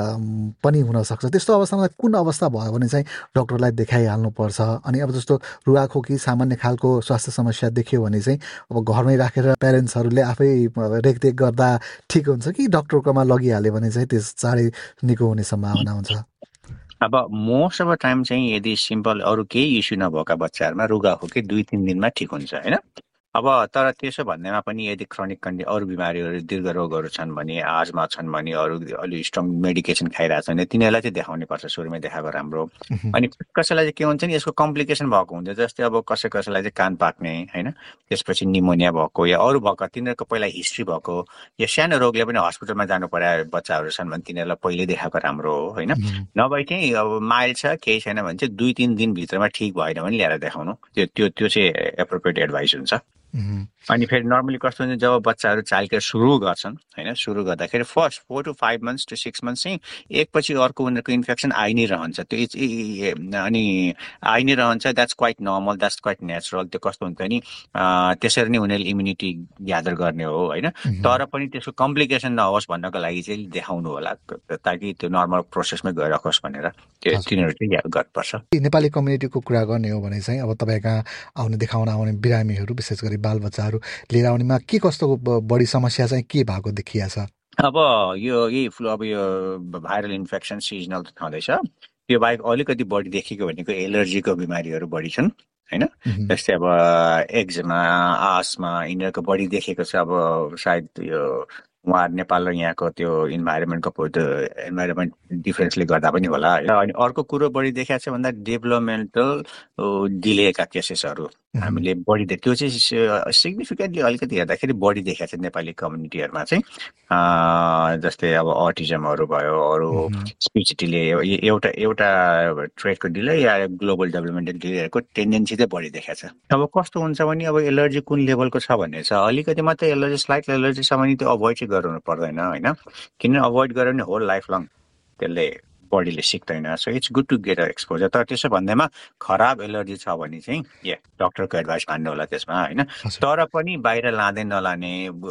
पनि हुनसक्छ। त्यस्तो अवस्थामा कुन अवस्था भयो भने चाहिँ डक्टरलाई देखाइहाल्नुपर्छ? अनि अब जस्तो रुगाखोकी सामान्य खालको स्वास्थ्य समस्या देखियो भने चाहिँ अब घरमै राखेर प्यारेन्ट्सहरूले आफै रेखदेख गर्दा ठिक हुन्छ कि डक्टरकोमा लगिहाल्यो भने चाहिँ त्यस चाँडै निको हुने सम्भावना हुन्छ? अब मोस्ट अफ द टाइम चाहिँ यदि सिम्पल अरू केही इस्यु नभएका बच्चाहरूमा रुगाखोकी दुई तिन दिनमा ठिक हुन्छ होइन। अब तर त्यसो भन्दैमा पनि यदि क्रोनिक कन्डि अरू बिमारीहरू दीर्घ रोगहरू छन् भने, आजमा छन् भने, अरू अलि स्ट्रङ मेडिकेसन खाइरहेको छ भने तिनीहरूलाई चाहिँ देखाउनै पर्छ, सुरुमै देखाएको राम्रो। अनि कसैलाई चाहिँ के हुन्छ नि यसको कम्प्लिकेसन भएको हुन्छ, जस्तै अब कसै कसैलाई चाहिँ कान पाक्ने होइन, त्यसपछि निमोनिया भएको या अरू भएको तिनीहरूको पहिला हिस्ट्री भएको या सानो रोगले पनि हस्पिटलमा जानु पर्ने बच्चाहरू छन् भने तिनीहरूलाई पहिले देखाएको राम्रो हो होइन। नभए चाहिँ अब माइल्ड छ केही छैन भने चाहिँ दुई तिन दिनभित्रमा ठिक भएन भने ल्याएर देखाउनु, त्यो त्यो त्यो चाहिँ एप्रोप्रिएट एडभाइस हुन्छ। अनि फेरि नर्मली कस्तो हुन्छ जब बच्चाहरू चाइल्ड केयर सुरु गर्छन् होइन, सुरु गर्दाखेरि first four to five months to six months चाहिँ एकपछि अर्को उनीहरूको इन्फेक्सन आइ नै रहन्छ। त्यो अनि आइ नै रहन्छ, that's quite normal, that's quite natural. त्यो कस्तो हुन्छ नि त्यसरी नै उनीहरूले इम्युनिटी ग्यादर गर्ने हो होइन। तर पनि त्यसको कम्प्लिकेसन नहोस् भन्नको लागि चाहिँ देखाउनु होला ताकि त्यो नर्मल प्रोसेसमै गइरहोस् भनेर त्यो तिनीहरू चाहिँ याद गर्नुपर्छ। नेपाली कम्युनिटीको कुरा गर्ने हो भने चाहिँ अब तपाईँ कहाँ आउने देखाउन आउने बिरामीहरू विशेष गरी बालबच्चाहरू लिएर आउनेमा के कस्तो बढी समस्या चाहिँ के भएको देखिया छ? अब यो यही फ्लू अब यो भाइरल इन्फेक्सन सिजनल त छँदैछ, त्यो बाहेक अलिकति बढी देखेको भनेको एलर्जीको बिमारीहरू बढी छन् होइन। जस्तै अब एक्जिमा, आस्मा यिनीहरूको बढी देखेको छ। अब सायद यो उहाँहरू नेपाल र यहाँको त्यो इन्भाइरोमेन्टको त्यो इन्भाइरोमेन्ट डिफरेन्सले गर्दा पनि होला। अनि अर्को कुरो बढी देखाएको छ भन्दा डेभलपमेन्टल डिलेका केसेसहरू हामीले बढी देख त्यो चाहिँ सिग्निफिकेन्टली अलिकति हेर्दाखेरि बढी देखाएको छ नेपाली कम्युनिटीहरूमा चाहिँ। जस्तै अब अटिजमहरू भयो, अरू स्पिच डिले, एउटा एउटा ट्रेडको डिले या ग्लोबल डेभलपमेन्टल डिलेहरूको टेन्डेन्सी चाहिँ बढी देखाएको छ। अब कस्तो हुन्छ भने अब एलर्जी कुन लेभलको छ भन्ने छ, अलिकति मात्रै एलर्जी स्लाइट एलर्जी छ भने त्यो अभोइड चाहिँ गराउनु पर्दैन होइन, किनभने अभोइड गऱ्यो भने होल लाइफ लङ त्यसले बडीले सिक्दैन। So it's good to get a exposure. तर त्यसो भन्दैमा खराब एलर्जी छ भने चाहिँ या डक्टरको एडभाइस मान्नु होला त्यसमा होइन। तर पनि बाहिर लाँदै नलाने,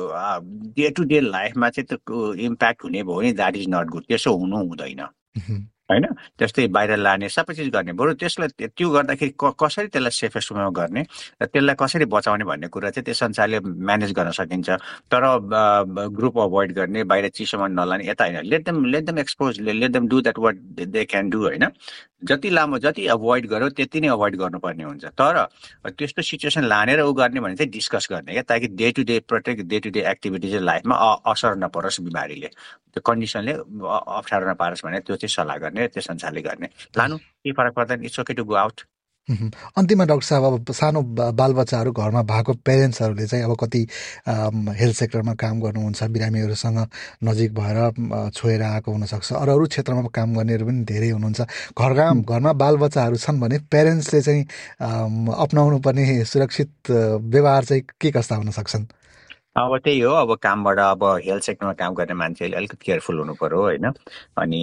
डे टु डे लाइफमा चाहिँ त्यो इम्प्याक्ट हुने भयो भने द्याट इज नट गुड, त्यसो हुनु हुँदैन होइन। जस्तै बाहिर लाने सबै चिज गर्ने, बरु त्यसलाई त्यो गर्दाखेरि कसरी त्यसलाई सेफेस्ट वेमा गर्ने र त्यसलाई कसरी बचाउने भन्ने कुरा चाहिँ त्यस अनुसारले म्यानेज गर्न सकिन्छ। तर ग्रुप अभोइड गर्ने, बाहिर चिसोमा नलाने यता होइन, let them let them expose, let them do that what they can do होइन। जति लामो जति अभोइड गर्यो त्यति नै अभोइड गर्नुपर्ने हुन्छ। तर त्यस्तो सिचुएसन लानेर ऊ गर्ने भने चाहिँ डिस्कस गर्ने क्या, ताकि डे टु डे प्रत्येक डे टु डे एक्टिभिटी चाहिँ लाइफमा असर नपरोस्, बिमारीले त्यो कन्डिसनले अप्ठ्यारो नपारोस् भने त्यो चाहिँ सल्लाह गर्ने, त्यस अनुसारले गर्ने। लानु केही फरक पर्दैन, it's okay to go out. अन्तिममा डाक्टर साहब अब सानो बालबच्चाहरू घरमा भएको पेरेन्ट्सहरूले चाहिँ अब कति हेल्थ सेक्टरमा काम गर्नुहुन्छ, बिरामीहरूसँग नजिक भएर छोएर आएको हुनसक्छ, अरू अरू क्षेत्रमा काम गर्नेहरू पनि धेरै हुनुहुन्छ। घरमा घरमा बालबच्चाहरू छन् भने पेरेन्ट्सले चाहिँ अपनाउनु पर्ने सुरक्षित व्यवहार चाहिँ के कस्ता हुन सक्छन्? अब त्यही हो, अब कामबाट अब हेल्थ सेक्टरमा काम गर्ने मान्छेले अलिकति केयरफुल हुनु पर्यो होइन। अनि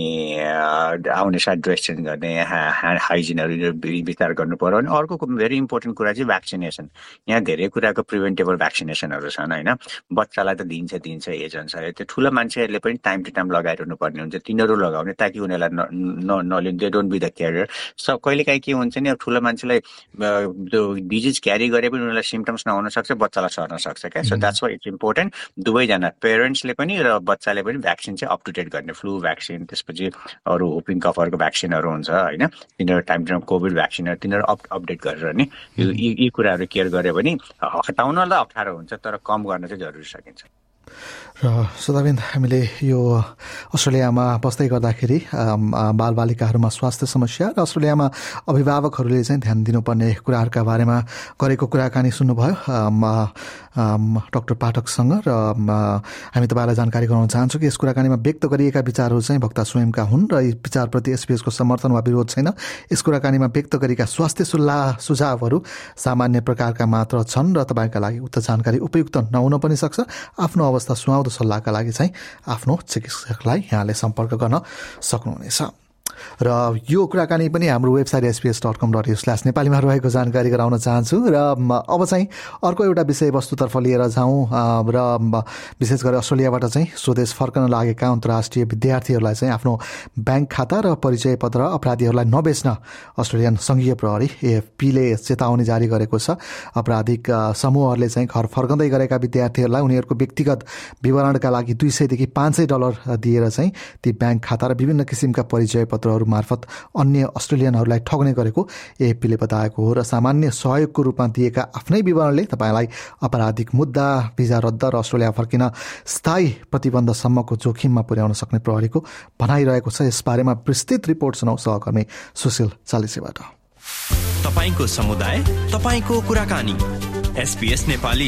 आउने साथ ड्रेस चेन्ज गर्ने, ह्यान्ड हाइजिनहरू विचार गर्नु पर्यो। अनि अर्को भेरी इम्पोर्टेन्ट कुरा चाहिँ भ्याक्सिनेसन। यहाँ धेरै कुराको प्रिभेन्टेबल भ्याक्सिनेसनहरू छन् होइन। बच्चालाई त दिन्छ दिन्छ एज अनुसार, त्यो ठुलो मान्छेहरूले पनि टाइम टु टाइम लगाइरहनु पर्ने हुन्छ, तिनीहरू लगाउने ताकि उनीहरूलाई नलिनु, they don't be the carrier. सब कहिलेकाहीँ के हुन्छ नि अब ठुलो मान्छेलाई त्यो डिजिज क्यारी गरे पनि उनीहरूलाई सिम्टम्स नहुन सक्छ, बच्चालाई सर्न सक्छ क्या। सो द्याट्स वाइ इम्पोर्टेन्ट दुवैजना पेरेन्ट्सले पनि र बच्चाले पनि भ्याक्सिन चाहिँ अप टु डेट गर्ने, फ्लू भ्याक्सिन, त्यसपछि अरू हुपिङ कफहरूको भ्याक्सिनहरू हुन्छ होइन, तिनीहरू टाइम टाइम कोभिड भ्याक्सिनहरू तिनीहरू अप अपडेट गरेर नि यी कुराहरू केयर गऱ्यो भने हटाउनलाई अप्ठ्यारो हुन्छ तर कम गर्न चाहिँ जरुरी सकिन्छ। र श्रोताबिन्द, हामीले यो अस्ट्रेलियामा बस्दै गर्दाखेरि बालबालिकाहरूमा स्वास्थ्य समस्या र अस्ट्रेलियामा अभिभावकहरूले चाहिँ ध्यान दिनुपर्ने कुराहरूका बारेमा गरेको कुराकानी सुन्नुभयो डाक्टर पाठकसँग। र हामी तपाईँलाई जानकारी गराउन चाहन्छौँ कि यस कुराकानीमा व्यक्त गरिएका विचारहरू चाहिँ वक्ता स्वयंका हुन् र यी विचारप्रति एसपीएसको समर्थन वा विरोध छैन। यस कुराकानीमा व्यक्त गरेका स्वास्थ्य सल्लाह सुझावहरू सामान्य प्रकारका मात्र छन् र तपाईँका लागि उक्त जानकारी उपयुक्त नहुन पनि सक्छ। आफ्नो अवस्था सुहाउँदो सल्लाहका लागि चाहिँ आफ्नो चिकित्सकलाई यहाँले सम्पर्क गर्न सक्नुहुनेछ। र यो कुराकानी पनि हाम्रो website SBS dot com dot au slash नेपालीमा रहेको जानकारी गराउन चाहन्छु। र अब चाहिँ अर्को एउटा विषयवस्तुतर्फ लिएर जाउँ र विशेष गरी अस्ट्रेलियाबाट चाहिँ स्वदेश फर्कन लागेका अन्तर्राष्ट्रिय विद्यार्थीहरूलाई चाहिँ आफ्नो ब्याङ्क खाता र परिचय पत्र अपराधीहरूलाई नबेच्न अस्ट्रेलियन सङ्घीय प्रहरी एएफपीले चेतावनी जारी गरेको छ। आपराधिक समूहहरूले चाहिँ घर फर्कँदै गरेका विद्यार्थीहरूलाई उनीहरूको व्यक्तिगत विवरणका लागि दुई सयदेखि पाँच सय डलर दिएर चाहिँ ती ब्याङ्क खाता र विभिन्न किसिमका परिचय पत्रहरू मार्फत अन्य अस्ट्रेलियनहरूलाई ठग्ने गरेको एएफपीले बताएको हो। र सामान्य सहयोगको रूपमा दिएका आफ्नै विवरणले तपाईँलाई आपराधिक मुद्दा, भिजा रद्द र अस्ट्रेलिया फर्किन स्थायी प्रतिबन्धसम्मको जोखिममा पुर्याउन सक्ने प्रहरीको भनाइरहेको छ। यसबारेमा विस्तृत रिपोर्ट सुनाउ सहकर्मी सुशील चालिसेबाट। तपाईको समुदाय, तपाईको कुराकानी, एसपीएस नेपाली।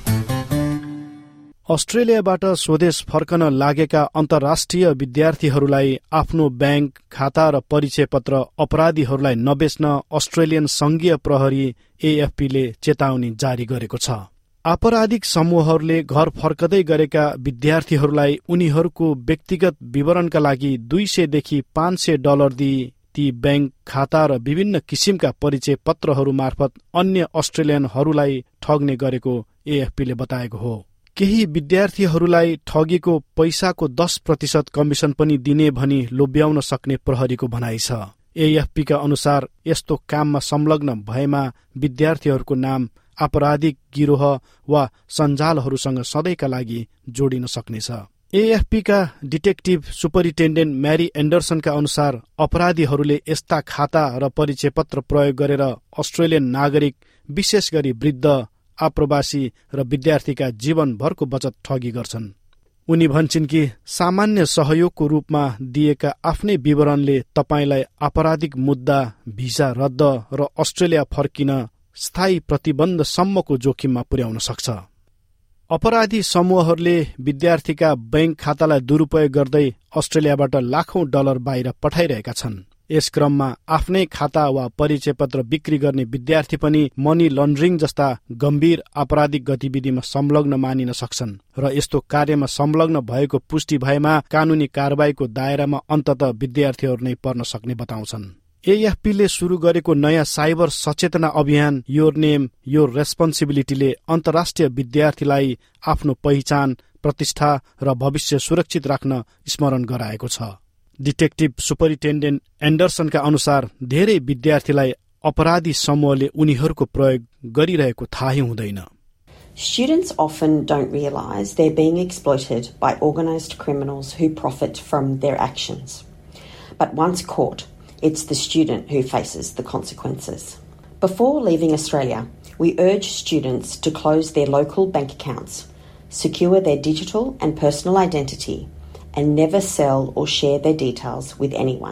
अस्ट्रेलियाबाट स्वदेश फर्कन लागेका अन्तर्राष्ट्रिय विद्यार्थीहरूलाई आफ्नो ब्याङ्क खाता र परिचय पत्र अपराधीहरूलाई नबेच्न अस्ट्रेलियन सङ्घीय प्रहरी एएफपीले चेतावनी जारी गरेको छ। आपराधिक समूहहरूले घर फर्कदै गरेका विद्यार्थीहरूलाई उनीहरूको व्यक्तिगत विवरणका लागि दुई सयदेखि पाँच सय डलर दिई ती ब्याङ्क खाता र विभिन्न किसिमका परिचय पत्रहरू मार्फत अन्य अस्ट्रेलियनहरूलाई ठग्ने गरेको एएफपीले बताएको हो। केही विद्यार्थीहरूलाई ठगेको पैसाको दस प्रतिशत कमिसन पनि दिने भनी लोभ्याउन सक्ने प्रहरीको भनाइ छ। एएफपीका अनुसार यस्तो काममा संलग्न भएमा विद्यार्थीहरूको नाम आपराधिक गिरोह वा सञ्जालहरूसँग सधैँका लागि जोडिन सक्नेछ। एएफपीका डिटेक्टिभ सुपरिन्टेन्डेन्ट म्यारी एन्डरसनका अनुसार अपराधीहरूले यस्ता खाता र परिचय पत्र प्रयोग गरेर अस्ट्रेलियन नागरिक, विशेष गरी वृद्ध, आप्रवासी र विद्यार्थीका जीवनभरको बचत ठगी गर्छन्। उनी भन्छन् कि सामान्य सहयोगको रूपमा दिएका आफ्नै विवरणले तपाईलाई आपराधिक मुद्दा, भिसा रद्द र अस्ट्रेलिया फर्किन स्थायी प्रतिबन्धसम्मको जोखिममा पुर्याउन सक्छ। अपराधी समूहहरूले विद्यार्थीका ब्याङ्क खातालाई दुरुपयोग गर्दै अस्ट्रेलियाबाट लाखौं डलर बाहिर पठाइरहेका छन्। यस क्रममा आफ्नै खाता वा परिचय पत्र बिक्री गर्ने विद्यार्थी पनि मनी लन्ड्रिङ जस्ता गम्भीर आपराधिक गतिविधिमा संलग्न मानिन सक्छन् र यस्तो कार्यमा संलग्न भएको पुष्टि भएमा कानूनी कारबाहीको दायरामा अन्ततः विद्यार्थीहरू नै पर्न सक्ने बताउँछन्। एएफपीले सुरु गरेको नयाँ साइबर सचेतना अभियान योर नेम योर रेस्पोन्सिबिलिटीले अन्तर्राष्ट्रिय विद्यार्थीलाई आफ्नो पहिचान, प्रतिष्ठा र भविष्य सुरक्षित राख्न स्मरण गराएको छ। डिटेक्टिभ सुपरिन्टेन्डेन्ट एन्डरसनका अनुसार धेरै विद्यार्थीलाई अपराधी समूहले उनीहरूको प्रयोग गरिरहेको थाहै हुँदैन। Students often don't realise they're being exploited by organised criminals who profit from their actions. But once caught, it's the student who faces the consequences. Before leaving Australia, we urge students to close their local bank accounts, secure their digital and personal identity, and never sell or share their details with anyone.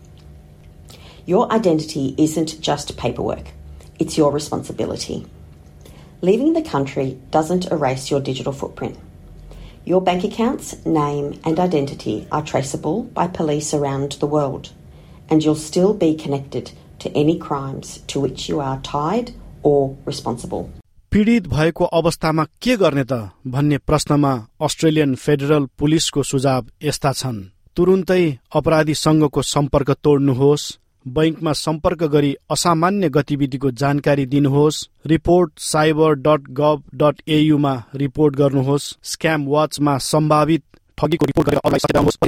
Your identity isn't just paperwork, it's your responsibility. Leaving the country doesn't erase your digital footprint. Your bank accounts, name and identity are traceable by police around the world, and you'll still be connected to any crimes to which you are tied or responsible. पीडित भएको अवस्थामा के गर्ने त भन्ने प्रश्नमा Australian federal पुलिसको सुझाव यस्ता छन्। तुरुन्तै अपराधीसँगको सम्पर्क तोड्नुहोस्, बैंकमा सम्पर्क गरी असामान्य गतिविधिको जानकारी दिनुहोस्, report cyber dot gov dot au मा रिपोर्ट गर्नुहोस्, स्क्याम वाचमा सम्भावित ठगीको रिपोर्ट गरेर अरूलाई सचेत गर्नुहोस्।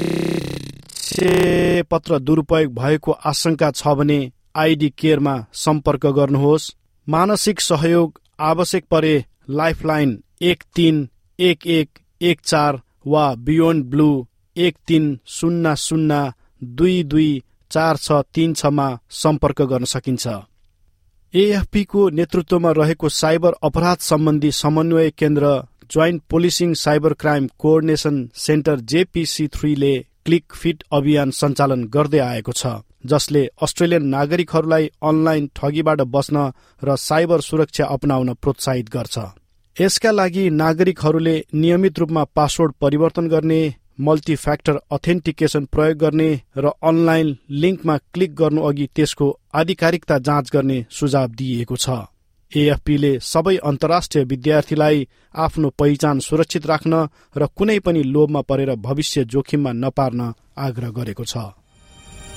पत्र दुरुपयोग भएको आशंका छ भने आईडी केयरमा सम्पर्क गर्नुहोस्। मानसिक सहयोग आवश्यक परे लाइफलाइन एक तीन एक एक एक चार वा बियोन्ड ब्लू एक तीन शून्य शून्य दुई दुई चार छ तीन छ मा सम्पर्क गर्न सकिन्छ। एएफपी को नेतृत्वमा रहेको साइबर अपराध सम्बन्धी समन्वय केन्द्र Joint Policing Cyber Crime Coordination Centre JPC three ले क्लिक फिट अभियान सञ्चालन गर्दै आएको छ, जसले अस्ट्रेलियन नागरिकहरूलाई अनलाइन ठगीबाट बस्न र साइबर सुरक्षा अपनाउन प्रोत्साहित गर्छ। यसका लागि नागरिकहरूले नियमित रूपमा पासवर्ड परिवर्तन गर्ने, मल्टी फ्याक्टर अथेन्टिकेसन प्रयोग गर्ने र अनलाइन लिङ्कमा क्लिक गर्नु अघि त्यसको आधिकारिकता जाँच गर्ने सुझाव दिइएको छ। एएफपीले सबै अन्तर्राष्ट्रिय विद्यार्थीलाई आफ्नो पहिचान सुरक्षित राख्न र कुनै पनि लोभमा परेर भविष्य जोखिममा नपार्न आग्रह गरेको छ।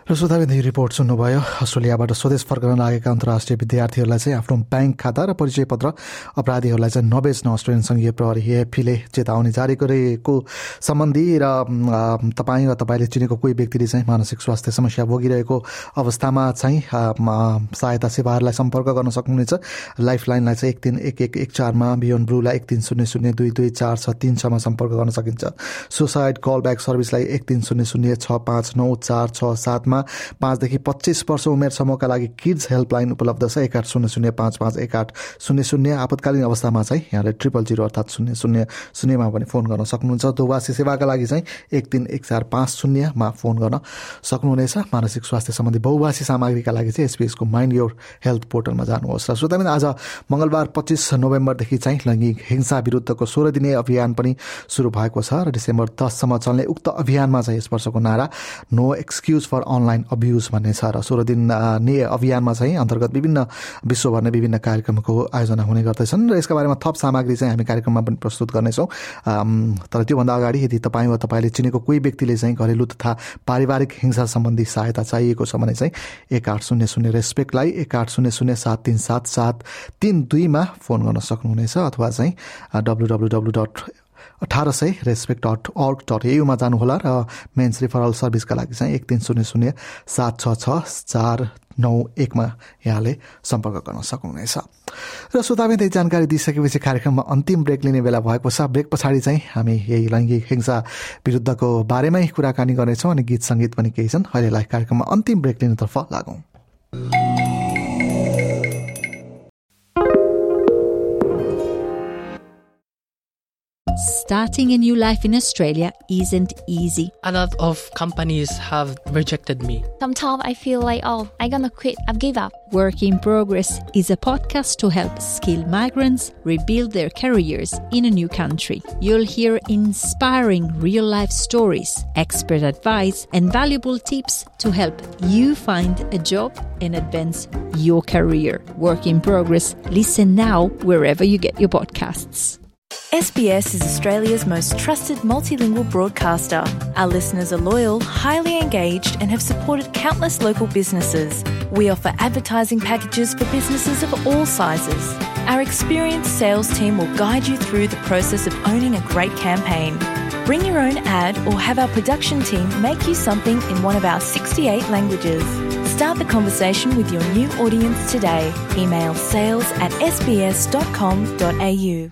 र श्रोताबिन्द यो रिपोर्ट सुन्नुभयो। अस्ट्रेलियाबाट स्वदेश फर्कन लागेका अन्तर्राष्ट्रिय विद्यार्थीहरूलाई चाहिँ आफ्नो ब्याङ्क खाता र परिचय पत्र अपराधीहरूलाई चाहिँ नबेच्न अस्ट्रेलियन संघीय प्रहरी एएफपीले चेतावनी जारी गरेको सम्बन्धी र तपाईँ वा तपाईँले चिनेको कोही व्यक्तिले चाहिँ मानसिक स्वास्थ्य समस्या भोगिरहेको अवस्थामा चाहिँ सहायता सेवाहरूलाई सम्पर्क गर्न सक्नुहुनेछ। लाइफलाइनलाई चाहिँ एक तिन एक एक एक चारमा, बियोन्ड ब्लूलाई एक तिन शून्य शून्य दुई दुई चार छ तिन छमा सम्पर्क गर्न सकिन्छ। सुसाइड कलब्याक सर्भिसलाई एक तिन शून्य शून्य छ पाँच नौ चार छ सातमा पाँचदेखि पच्चीस वर्ष उमेर समूहका लागि किड्स हेल्पलाइन उपलब्ध छ एक आठ शून्य शून्य पाँच पाँच एक आठ शून्य शून्य। आपतकालीन अवस्थामा चाहिँ यहाँले ट्रिपल जिरो अर्थात् शून्य शून्य शून्यमा पनि फोन गर्न सक्नुहुन्छ। दोभाषी सेवाका लागि चाहिँ एक तिन एक चार पाँच शून्यमा फोन गर्न सक्नुहुनेछ। मानसिक स्वास्थ्य सम्बन्धी बहुभाषी सामग्रीका लागि चाहिँ एसपीएसको माइन्ड योर हेल्थ पोर्टलमा जानुहोस्। र श्रोताबिन आज मङ्गलबार पच्चिस नोभेम्बरदेखि चाहिँ लैङ्गिक हिंसा विरुद्धको सोह्र दिने अभियान पनि सुरु भएको छ र डिसेम्बर दससम्म चल्ने उक्त अभियानमा चाहिँ यस वर्षको नारा no excuse for online abuse भन्ने छ र सोह्र दिन ने अभियानमा चाहिँ अन्तर्गत विभिन्न विश्वभर नै विभिन्न कार्यक्रमको आयोजना हुने गर्दैछन् र यसका बारेमा थप सामग्री चाहिँ हामी कार्यक्रममा पनि प्रस्तुत गर्नेछौँ। तर त्योभन्दा अगाडि यदि तपाईँ वा तपाईँले चिनेको कोही व्यक्तिले चाहिँ घरेलु तथा पारिवारिक हिंसा सम्बन्धी सहायता चाहिएको छ भने चाहिँ एक आठ शून्य शून्य रेस्पेक्टलाई एक आठ शून्य शून्य सात तिन सात सात तिन दुईमा फोन गर्न सक्नुहुनेछ अथवा चाहिँ डब्लु डब्लु डब्लु डट अठार सय रेस्पेक्ट डट अर्ग डट एयुमा जानुहोला र मेन्स रिफरल सर्भिसका लागि चाहिँ एक तिन शून्य शून्य सात छ छ चार नौ एकमा यहाँले सम्पर्क गर्न सक्नुहुनेछ। र श्रोताबिन्द यही जानकारी दिइसकेपछि कार्यक्रममा अन्तिम ब्रेक लिने बेला भएको छ। ब्रेक पछाडि चाहिँ हामी यही लैङ्गिक हिंसा विरुद्धको बारेमै कुराकानी गर्नेछौँ अनि गीत सङ्गीत पनि केही छन्। अहिलेलाई कार्यक्रममा अन्तिम ब्रेक लिनेतर्फ लागौँ। Starting a new life in Australia isn't easy. A lot of companies have rejected me. Sometimes I feel like, oh, I'm gonna quit, I've given up. Work in Progress is a podcast to help skilled migrants rebuild their careers in a new country. You'll hear inspiring real-life stories, expert advice, and valuable tips to help you find a job and advance your career. Work in Progress. Listen now wherever you get your podcasts. S B S is Australia's most trusted multilingual broadcaster. Our listeners are loyal, highly engaged, and have supported countless local businesses. We offer advertising packages for businesses of all sizes. Our experienced sales team will guide you through the process of owning a great campaign. Bring your own ad or have our production team make you something in one of our sixty-eight languages. Start the conversation with your new audience today. Email sales at s b s dot com dot a u.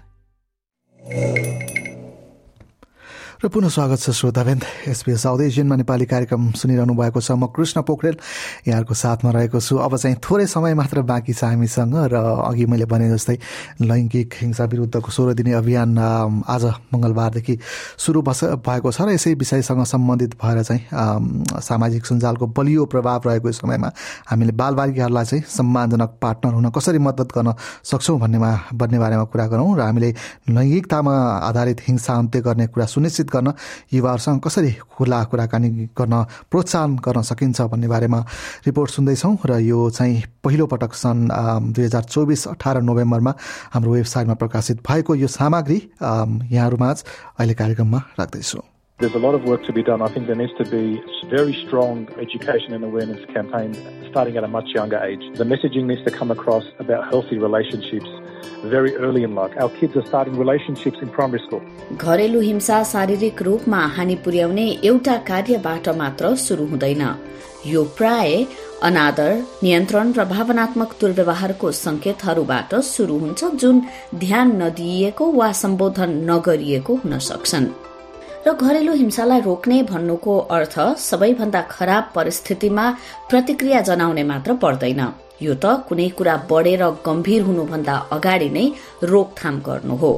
र पुनः स्वागत छ श्रोताबिन्द। SBS south एसियनमा नेपाली कार्यक्रम सुनिरहनु भएको छ। म कृष्ण पोखरेल यहाँको साथमा रहेको छु। अब चाहिँ थोरै समय मात्र बाँकी छ हामीसँग र अघि मैले भने जस्तै लैङ्गिक हिंसा विरुद्धको सोह्र दिने अभियान आज मङ्गलबारदेखि सुरु भएको छ र यसै विषयसँग सम्बन्धित भएर चाहिँ सामाजिक सञ्जालको बलियो प्रभाव रहेको समयमा हामीले बालबालिकाहरूलाई चाहिँ सम्मानजनक पार्टनर हुन कसरी मद्दत गर्न सक्छौँ भन्नेमा भन्ने बारेमा कुरा गरौँ र हामीले लैङ्गिकतामा आधारित हिंसा अन्त्य गर्ने कुरा सुनिश्चित गर्न युवाहरूसँग कसरी खुला कुराकानी गर्न प्रोत्साहन गर्न सकिन्छ भन्ने बारेमा रिपोर्ट सुन्दैछौँ र यो चाहिँ पहिलो पटक सन् दुई हजार चौबिस अठार नोभेम्बरमा हाम्रो वेबसाइटमा प्रकाशित भएको यो सामग्री यहाँहरूमाझ अहिले कार्यक्रममा राख्दैछु। There's a lot of work to be done. I think there needs to be very strong education and awareness campaigns starting at a much younger age. The messaging needs to come across about healthy relationships very early in life. Our kids are starting relationships in primary school. घरेलु हिंसा शारीरिक रूपमा हानि पुर्याउने एउटा कार्यबाट मात्र सुरु हुँदैन। यो प्राय अनादर, नियन्त्रण र भावनात्मक दुर्व्यवहारको संकेतहरूबाट सुरु हुन्छ जुन ध्यान नदिइएको वा सम्बोधन नगरिएको हुन सक्छन्। र घरेलु हिंसालाई रोक्ने भन्नुको अर्थ सबैभन्दा खराब परिस्थितिमा प्रतिक्रिया जनाउने मात्र पर्दैन। यो त कुनै कुरा बढेर गम्भीर हुनुभन्दा अगाडि नै रोकथाम गर्नु हो।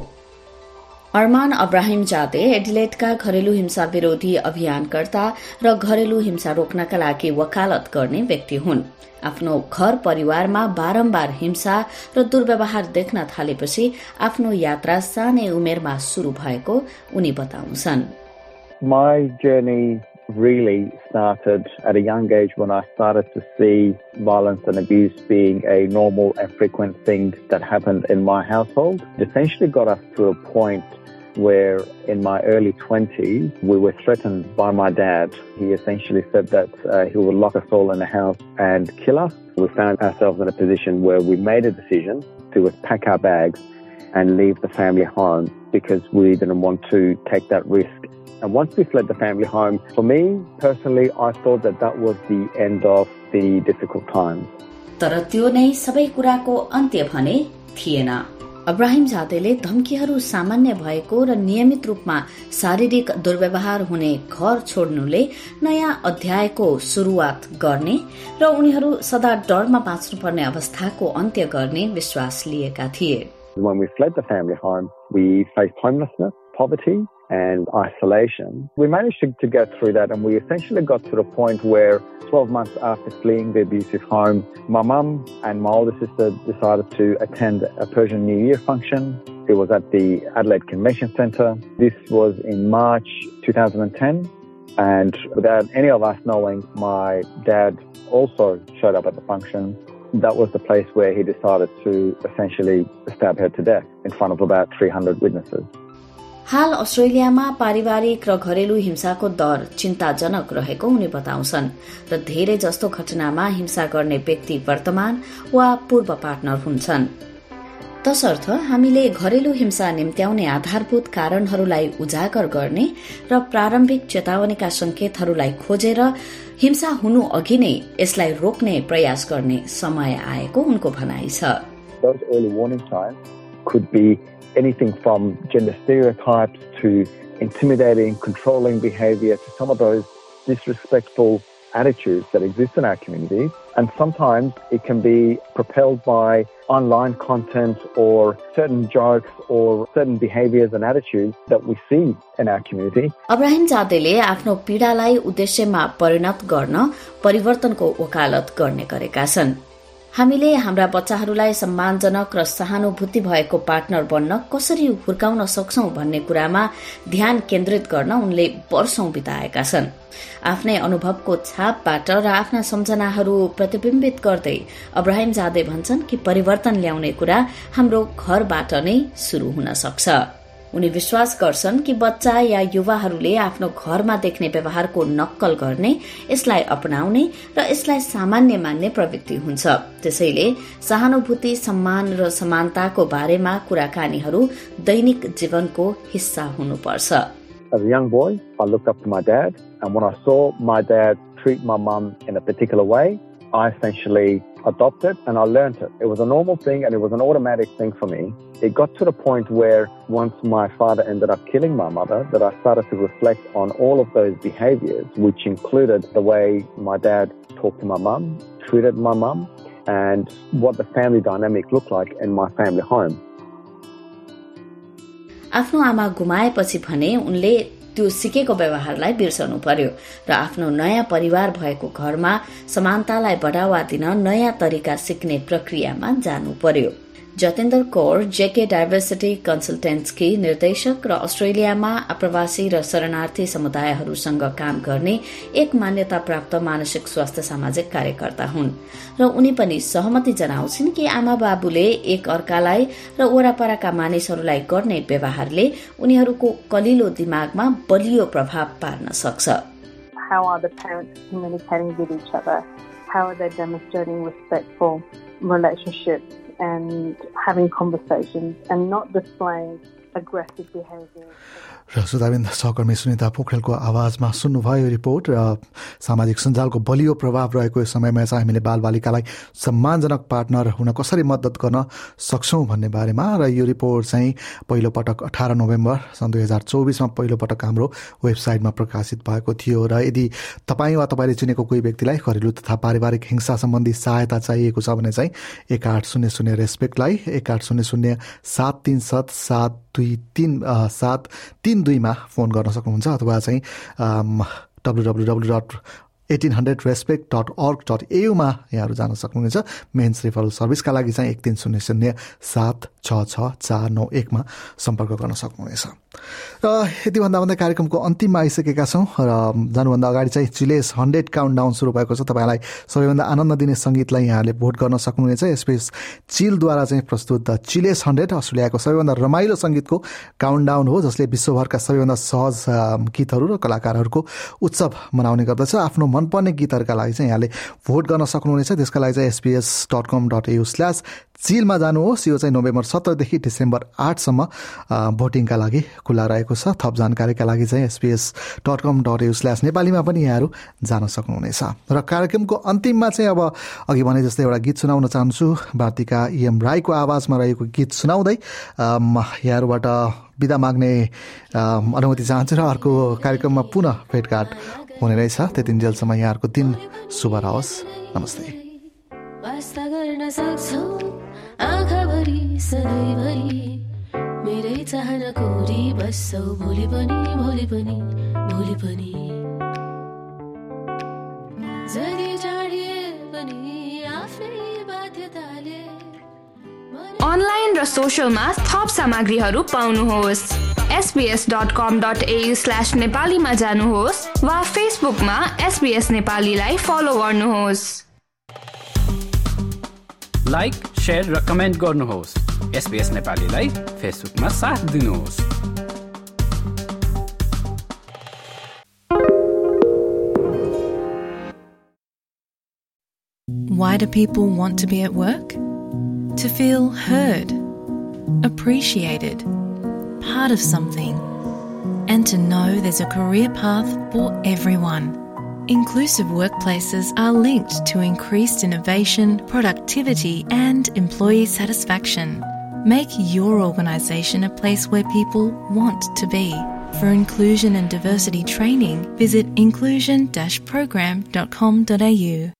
अरमान अब्राहिम जादे एडिलेडका घरेलु हिंसा विरोधी अभियानकर्ता र घरेलु हिंसा रोक्नका लागि वकालत गर्ने व्यक्ति हुन्। आफ्नो घर परिवारमा बारम्बार हिंसा र दुर्व्यवहार देख्न थालेपछि आफ्नो यात्रा सानै उमेरमा सुरु भएको उनी बताउँछन्। My journey really started at a young age when I started to see violence and abuse being a normal and frequent thing that happened in my household. It essentially got us to a point where in my early twenties, we were threatened by my dad. He essentially said that uh, he would lock us all in a house and kill us. We found ourselves in a position where we made a decision to pack our bags and leave the family home because we didn't want to take that risk. And once we fled the family home, for me personally, I thought that that was the end of the difficult times. तर त्यो नै सबै कुराको अन्त्य भने थिएन। अब्राहिम जादेले धम्कीहरू सामान्य भएको र नियमित रूपमा शारीरिक दुर्व्यवहार हुने घर छोड्नुले नयाँ अध्यायको सुरुवात गर्ने र उनीहरू सदा डरमा बाँच्नुपर्ने अवस्थाको अन्त्य गर्ने विश्वास लिएका थिए। When we fled the family home, we faced homelessness, poverty, and isolation. We managed to, to get through that, and we essentially got to the point where twelve months after fleeing the abusive home, my mum and my older sister decided to attend a Persian New Year function. It was at the Adelaide Convention Centre. This was in March two thousand ten, and without any of us knowing, my dad also showed up at the function. That was the place where he decided to essentially stab her to death in front of about three hundred witnesses. हाल अस्ट्रेलियामा पारिवारिक र घरेलु हिंसाको दर चिन्ताजनक रहेको उनी बताउँछन् र धेरै जस्तो घटनामा हिंसा गर्ने व्यक्ति वर्तमान वा पूर्व पार्टनर हुन्छन्। तसर्थ हामीले घरेलु हिंसा निम्त्याउने आधारभूत कारणहरूलाई उजागर गर्ने र प्रारम्भिक चेतावनीका संकेतहरूलाई खोजेर हिंसा हुनु अघि नै यसलाई रोक्ने प्रयास गर्ने समय आएको उनको भनाइ छ। Those early warning signs could be anything from gender stereotypes to intimidating, controlling behavior to some of those disrespectful attitudes that exist in our communities. And sometimes it can be propelled by online content or certain jokes or certain behaviors and attitudes that we see in our community. Abraham जादेले आफ्नो पीडालाई उद्देश्यमा परिणत गर्न परिवर्तनको वकालत गर्ने गरेका छन्। हामीले हाम्रा बच्चाहरूलाई सम्मानजनक र सहानुभूति भएको पार्टनर बन्न कसरी हुर्काउन सक्छौं भन्ने कुरामा ध्यान केन्द्रित गर्न उनले वर्षौं बिताएका छन्। आफ्नै अनुभवको छापबाट र आफ्ना सम्झनाहरू प्रतिबिम्बित गर्दै अब्राहिम जादे भन्छन् कि परिवर्तन ल्याउने कुरा हाम्रो घरबाट नै शुरू हुन सक्छ। उनी विश्वास गर्छन् कि बच्चा या युवाहरूले आफ्नो घरमा देख्ने व्यवहारको नक्कल गर्ने, यसलाई अपनाउने र यसलाई सामान्य मान्ने प्रवृत्ति हुन्छ। त्यसैले सहानुभूति, सम्मान र समानताको बारेमा कुराकानीहरू दैनिक जीवनको हिस्सा हुनुपर्छ। As a young boy, I looked up to my dad, and when I saw my dad treat my mum in a particular way, I essentially adopted and I learned it. It was a normal thing and it was an automatic thing for me. It got to the point where once my father ended up killing my mother, that I started to reflect on all of those behaviors, which included the way my dad talked to my mum, treated my mum, and what the family dynamic looked like in my family home. आफ्नो आमा गुमाएपछि भने उनले त्यो सिकेको व्यवहारलाई बिर्सनु पर्यो र आफ्नो नयाँ परिवार भएको घरमा समानतालाई बढावा दिन नयाँ तरिका सिक्ने प्रक्रियामा जानु पर्यो। जतेन्द्र कौर जेके डाइभर्सिटी कन्सल्टेन्ट्सकी निर्देशक र अस्ट्रेलियामा आप्रवासी र शरणार्थी समुदायहरूसँग काम गर्ने एक मान्यता प्राप्त मानसिक स्वास्थ्य सामाजिक कार्यकर्ता हुन् र उनी पनि सहमति जनाउँछिन् कि आमा बाबुले एक अर्कालाई र वरपरका मानिसहरूलाई गर्ने व्यवहारले उनीहरूको कलिलो दिमागमा बलियो प्रभाव पार्न सक्छ। How are the parents communicating with each other? How are they demonstrating respectful relationships and having conversations and not displaying aggressive behavior? र सुधाबिन्द सहकर्मी सुनिता पोखरेलको आवाजमा सुन्नुभयो रिपोर्ट। र सामाजिक सञ्जालको बलियो प्रभाव रहेको समयमा चाहिँ हामीले बालबालिकालाई सम्मानजनक पार्टनर हुन कसरी मद्दत गर्न सक्छौं भन्ने बारेमा र यो रिपोर्ट चाहिँ पहिलो पटक अठार नोभेम्बर सन् दुई हजार चौबिसमा पहिलो पटक हाम्रो वेबसाइटमा प्रकाशित भएको थियो। र यदि तपाईँ वा तपाईँले चिनेको कोही व्यक्तिलाई घरेलु तथा पारिवारिक हिंसा सम्बन्धी सहायता चाहिएको छ भने चाहिँ एक आठ शून्य शून्य रेस्पेक्टलाई एक आठ शून्य शून्य सात तीन सात सात दुई तीन सात तीन दुईमा फोन गर्न सक्नुहुन्छ अथवा चाहिँ W W W dot eighteen hundred respect dot org dot एयुमा यहाँहरू जान सक्नुहुनेछ। मेन्स रिफरल सर्भिसका लागि चाहिँ एक तिन शून्य शून्य सात छ छ चार नौ एकमा सम्पर्क गर्न सक्नुहुनेछ। र यति भन्दा भन्दा कार्यक्रमको अन्तिममा आइसकेका छौँ र जानुभन्दा अगाडि चाहिँ चिलेस हन्ड्रेड काउन्टडाउन सुरु भएको छ। तपाईँलाई सबैभन्दा आनन्द दिने सङ्गीतलाई यहाँहरूले भोट गर्न सक्नुहुनेछ। यसपेस चिलद्वारा चाहिँ प्रस्तुत चिलेस हन्ड्रेड अस्ट्रेलियाको सबैभन्दा रमाइलो सङ्गीतको काउन्टडाउन हो, जसले विश्वभरका सबैभन्दा सहज गीतहरू र कलाकारहरूको उत्सव मनाउने गर्दछ। आफ्नो मनपर्ने गीतहरूका लागि चाहिँ यहाँले भोट गर्न सक्नुहुनेछ। त्यसका लागि चाहिँ SBS dot com dot au slash चिलमा जानुहोस्। यो चाहिँ नोभेम्बर सत्रदेखि डिसेम्बर आठसम्म भोटिङका लागि खुला रहेको छ। थप जानकारीका लागि चाहिँ SBS dot com dot au slash नेपालीमा पनि यहाँहरू जान सक्नुहुनेछ। र कार्यक्रमको अन्तिममा चाहिँ अब अघि भने जस्तै एउटा गीत सुनाउन चाहन्छु। वार्तिका इएम राईको आवाजमा रहेको गीत सुनाउँदै यहाँहरूबाट बिदा माग्ने अनुमति चाहन्छु र अर्को कार्यक्रममा पुनः भेटघाट हुने रहेछ। त्यतिन्जेलसम्म यहाँहरूको दिन शुभ रहोस्। नमस्ते। वास्ता गर्न सक्छौ आँखाभरि सधैँभरि मेरै चाहना कोरी बस्छौ भोलि पनि भोलि पनि भोलि पनि जति टाढिए पनि आफ्नै बाध्यताले। अनलाइन र सोशलमा थप सामग्रीहरू पाउनुहोस्। SBS dot com dot au slash नेपालीमा जानुहोस् वा फेसबुकमा एसबीएस नेपालीलाई फलो गर्नुहोस्। लाइक, शेयर र कमेन्ट गर्नुहोस्। एसबीएस नेपालीलाई फेसबुकमा साथ दिनुहोस्। Why do people want to be at work? To feel heard, appreciated, part of something, and to know there's a career path for everyone. Inclusive workplaces are linked to increased innovation, productivity, and employee satisfaction. Make your organisation a place where people want to be. For inclusion and diversity training, visit inclusion dash program dot com dot a u.